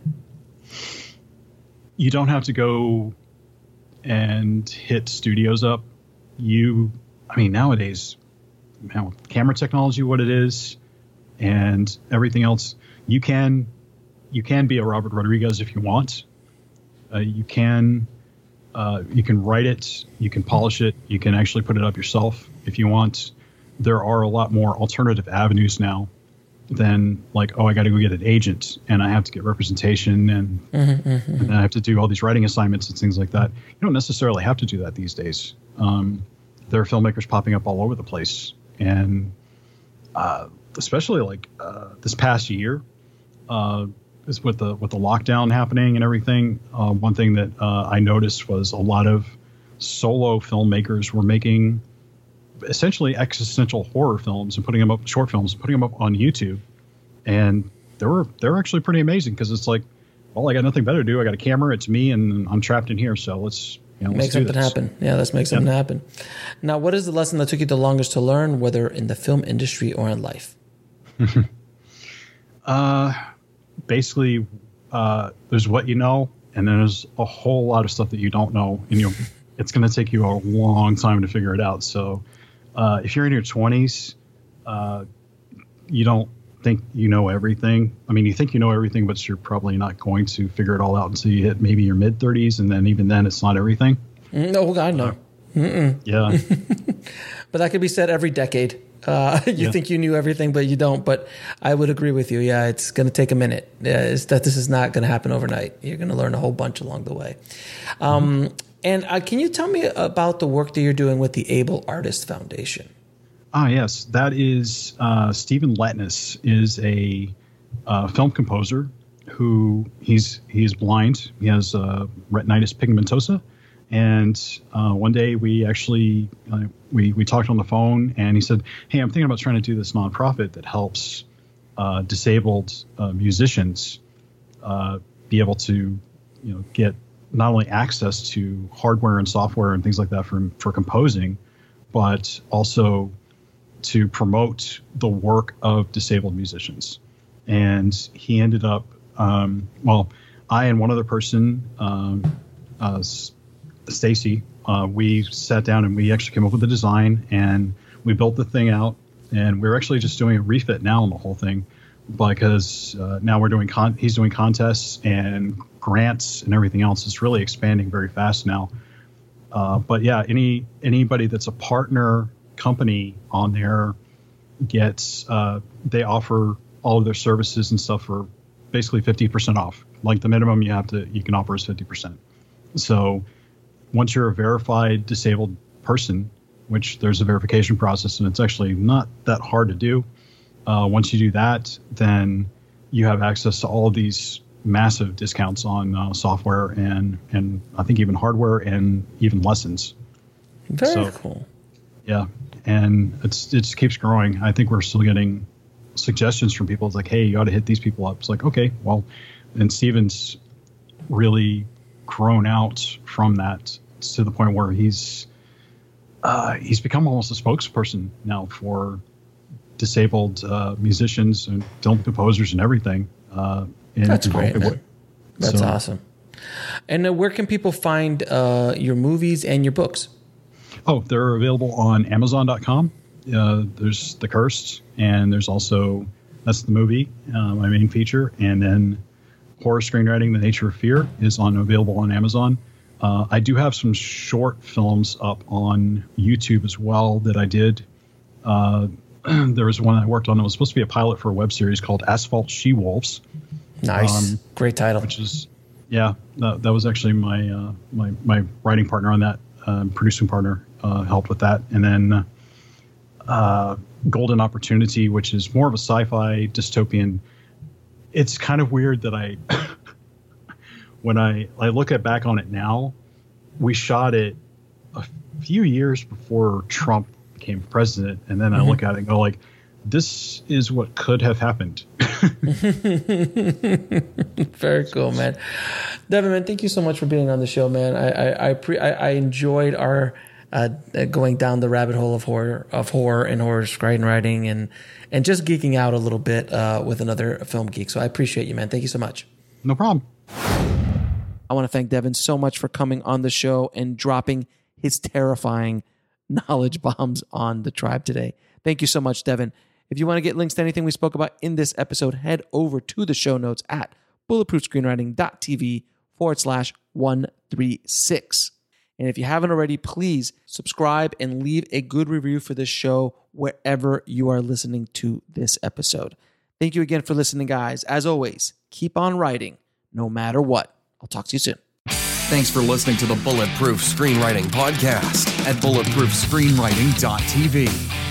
You don't have to go and hit studios up. You, I mean, nowadays, man, with camera technology, what it is, and everything else, you can, you can be a Robert Rodriguez if you want. Uh, you can, uh, you can write it, you can polish it, you can actually put it up yourself if you want. There are a lot more alternative avenues now than like, oh, I got to go get an agent and I have to get representation and, mm-hmm, mm-hmm. and I have to do all these writing assignments and things like that. You don't necessarily have to do that these days. Um, there are filmmakers popping up all over the place, and uh, especially like uh, this past year, uh, is with the with the lockdown happening and everything. Uh, one thing that uh, I noticed was a lot of solo filmmakers were making essentially existential horror films and putting them up, short films, putting them up on YouTube, and they were they're actually pretty amazing because it's like, well, I got nothing better to do. I got a camera, it's me, and I'm trapped in here. So let's you know make let's something do this. happen. Yeah, let's make something yeah. happen. Now, what is the lesson that took you the longest to learn, whether in the film industry or in life? uh, basically, uh, there's what you know, and then there's a whole lot of stuff that you don't know, and you it's going to take you a long time to figure it out. So. Uh, if you're in your twenties, uh, you don't think you know everything. I mean, you think you know everything, but you're probably not going to figure it all out until you hit maybe your mid thirties, and then even then, it's not everything. No, God, no. Mm-mm. Yeah. But that could be said every decade. Uh, you yeah. think you knew everything, but you don't. But I would agree with you. Yeah, it's going to take a minute. Yeah, it's that this is not going to happen overnight. You're going to learn a whole bunch along the way. Um, mm-hmm. And uh, can you tell me about the work that you're doing with the Able Artist Foundation? Ah, yes. That is uh, Stephen Letness is a uh, film composer who he's he's blind. He has uh, retinitis pigmentosa. And uh, one day we actually uh, we we talked on the phone, and he said, "Hey, I'm thinking about trying to do this nonprofit that helps uh, disabled uh, musicians uh, be able to, you know, get." Not only access to hardware and software and things like that for for composing, but also to promote the work of disabled musicians. And he ended up, um, well, I and one other person, um, uh, Stacy, uh, we sat down and we actually came up with a design and we built the thing out. And we're actually just doing a refit now on the whole thing because uh, now we're doing con- he's doing contests and grants and everything else. It's really expanding very fast now. Uh, but yeah, any anybody that's a partner company on there gets uh, they offer all of their services and stuff for basically fifty percent off. Like the minimum you have to you can offer is fifty percent. So once you're a verified disabled person, which there's a verification process and it's actually not that hard to do. Uh, once you do that, then you have access to all of these massive discounts on uh, software and, and I think even hardware and even lessons. Very so, cool. Yeah. And it's, it just keeps growing. I think we're still getting suggestions from people. It's like, hey, you ought to hit these people up. It's like, okay, well, and Steven's really grown out from that to the point where he's, Uh, he's become almost a spokesperson now for disabled uh, musicians and film composers and everything. Uh, in, That's in great, man. That's so, awesome. And uh, where can people find uh, your movies and your books? Oh, they're available on Amazon dot com. Uh, there's The Cursed, and there's also, that's the movie, uh, my main feature. And then Horror Screenwriting, The Nature of Fear is on available on Amazon. Uh, I do have some short films up on YouTube as well that I did. Uh, there was one I worked on that was supposed to be a pilot for a web series called Asphalt She-Wolves. Nice. Um, Great title. Which is, yeah, that, that was actually my, uh, my my writing partner on that, um, producing partner uh, helped with that. And then uh, Golden Opportunity, which is more of a sci-fi dystopian. It's kind of weird that I... When I, I look at back on it now, we shot it a few years before Trump became president. And then mm-hmm. I look at it and go like, this is what could have happened. Very cool, man. Devin, man, thank you so much for being on the show, man. I I I, pre, I, I enjoyed our uh, going down the rabbit hole of horror, of horror and horror screenwriting and, and just geeking out a little bit uh, with another film geek. So I appreciate you, man. Thank you so much. No problem. I want to thank Devin so much for coming on the show and dropping his terrifying knowledge bombs on the tribe today. Thank you so much, Devin. If you want to get links to anything we spoke about in this episode, head over to the show notes at bulletproofscreenwriting.tv forward slash 136. And if you haven't already, please subscribe and leave a good review for this show wherever you are listening to this episode. Thank you again for listening, guys. As always, keep on writing no matter what. I'll talk to you soon. Thanks for listening to the Bulletproof Screenwriting Podcast at bulletproof screenwriting dot t v.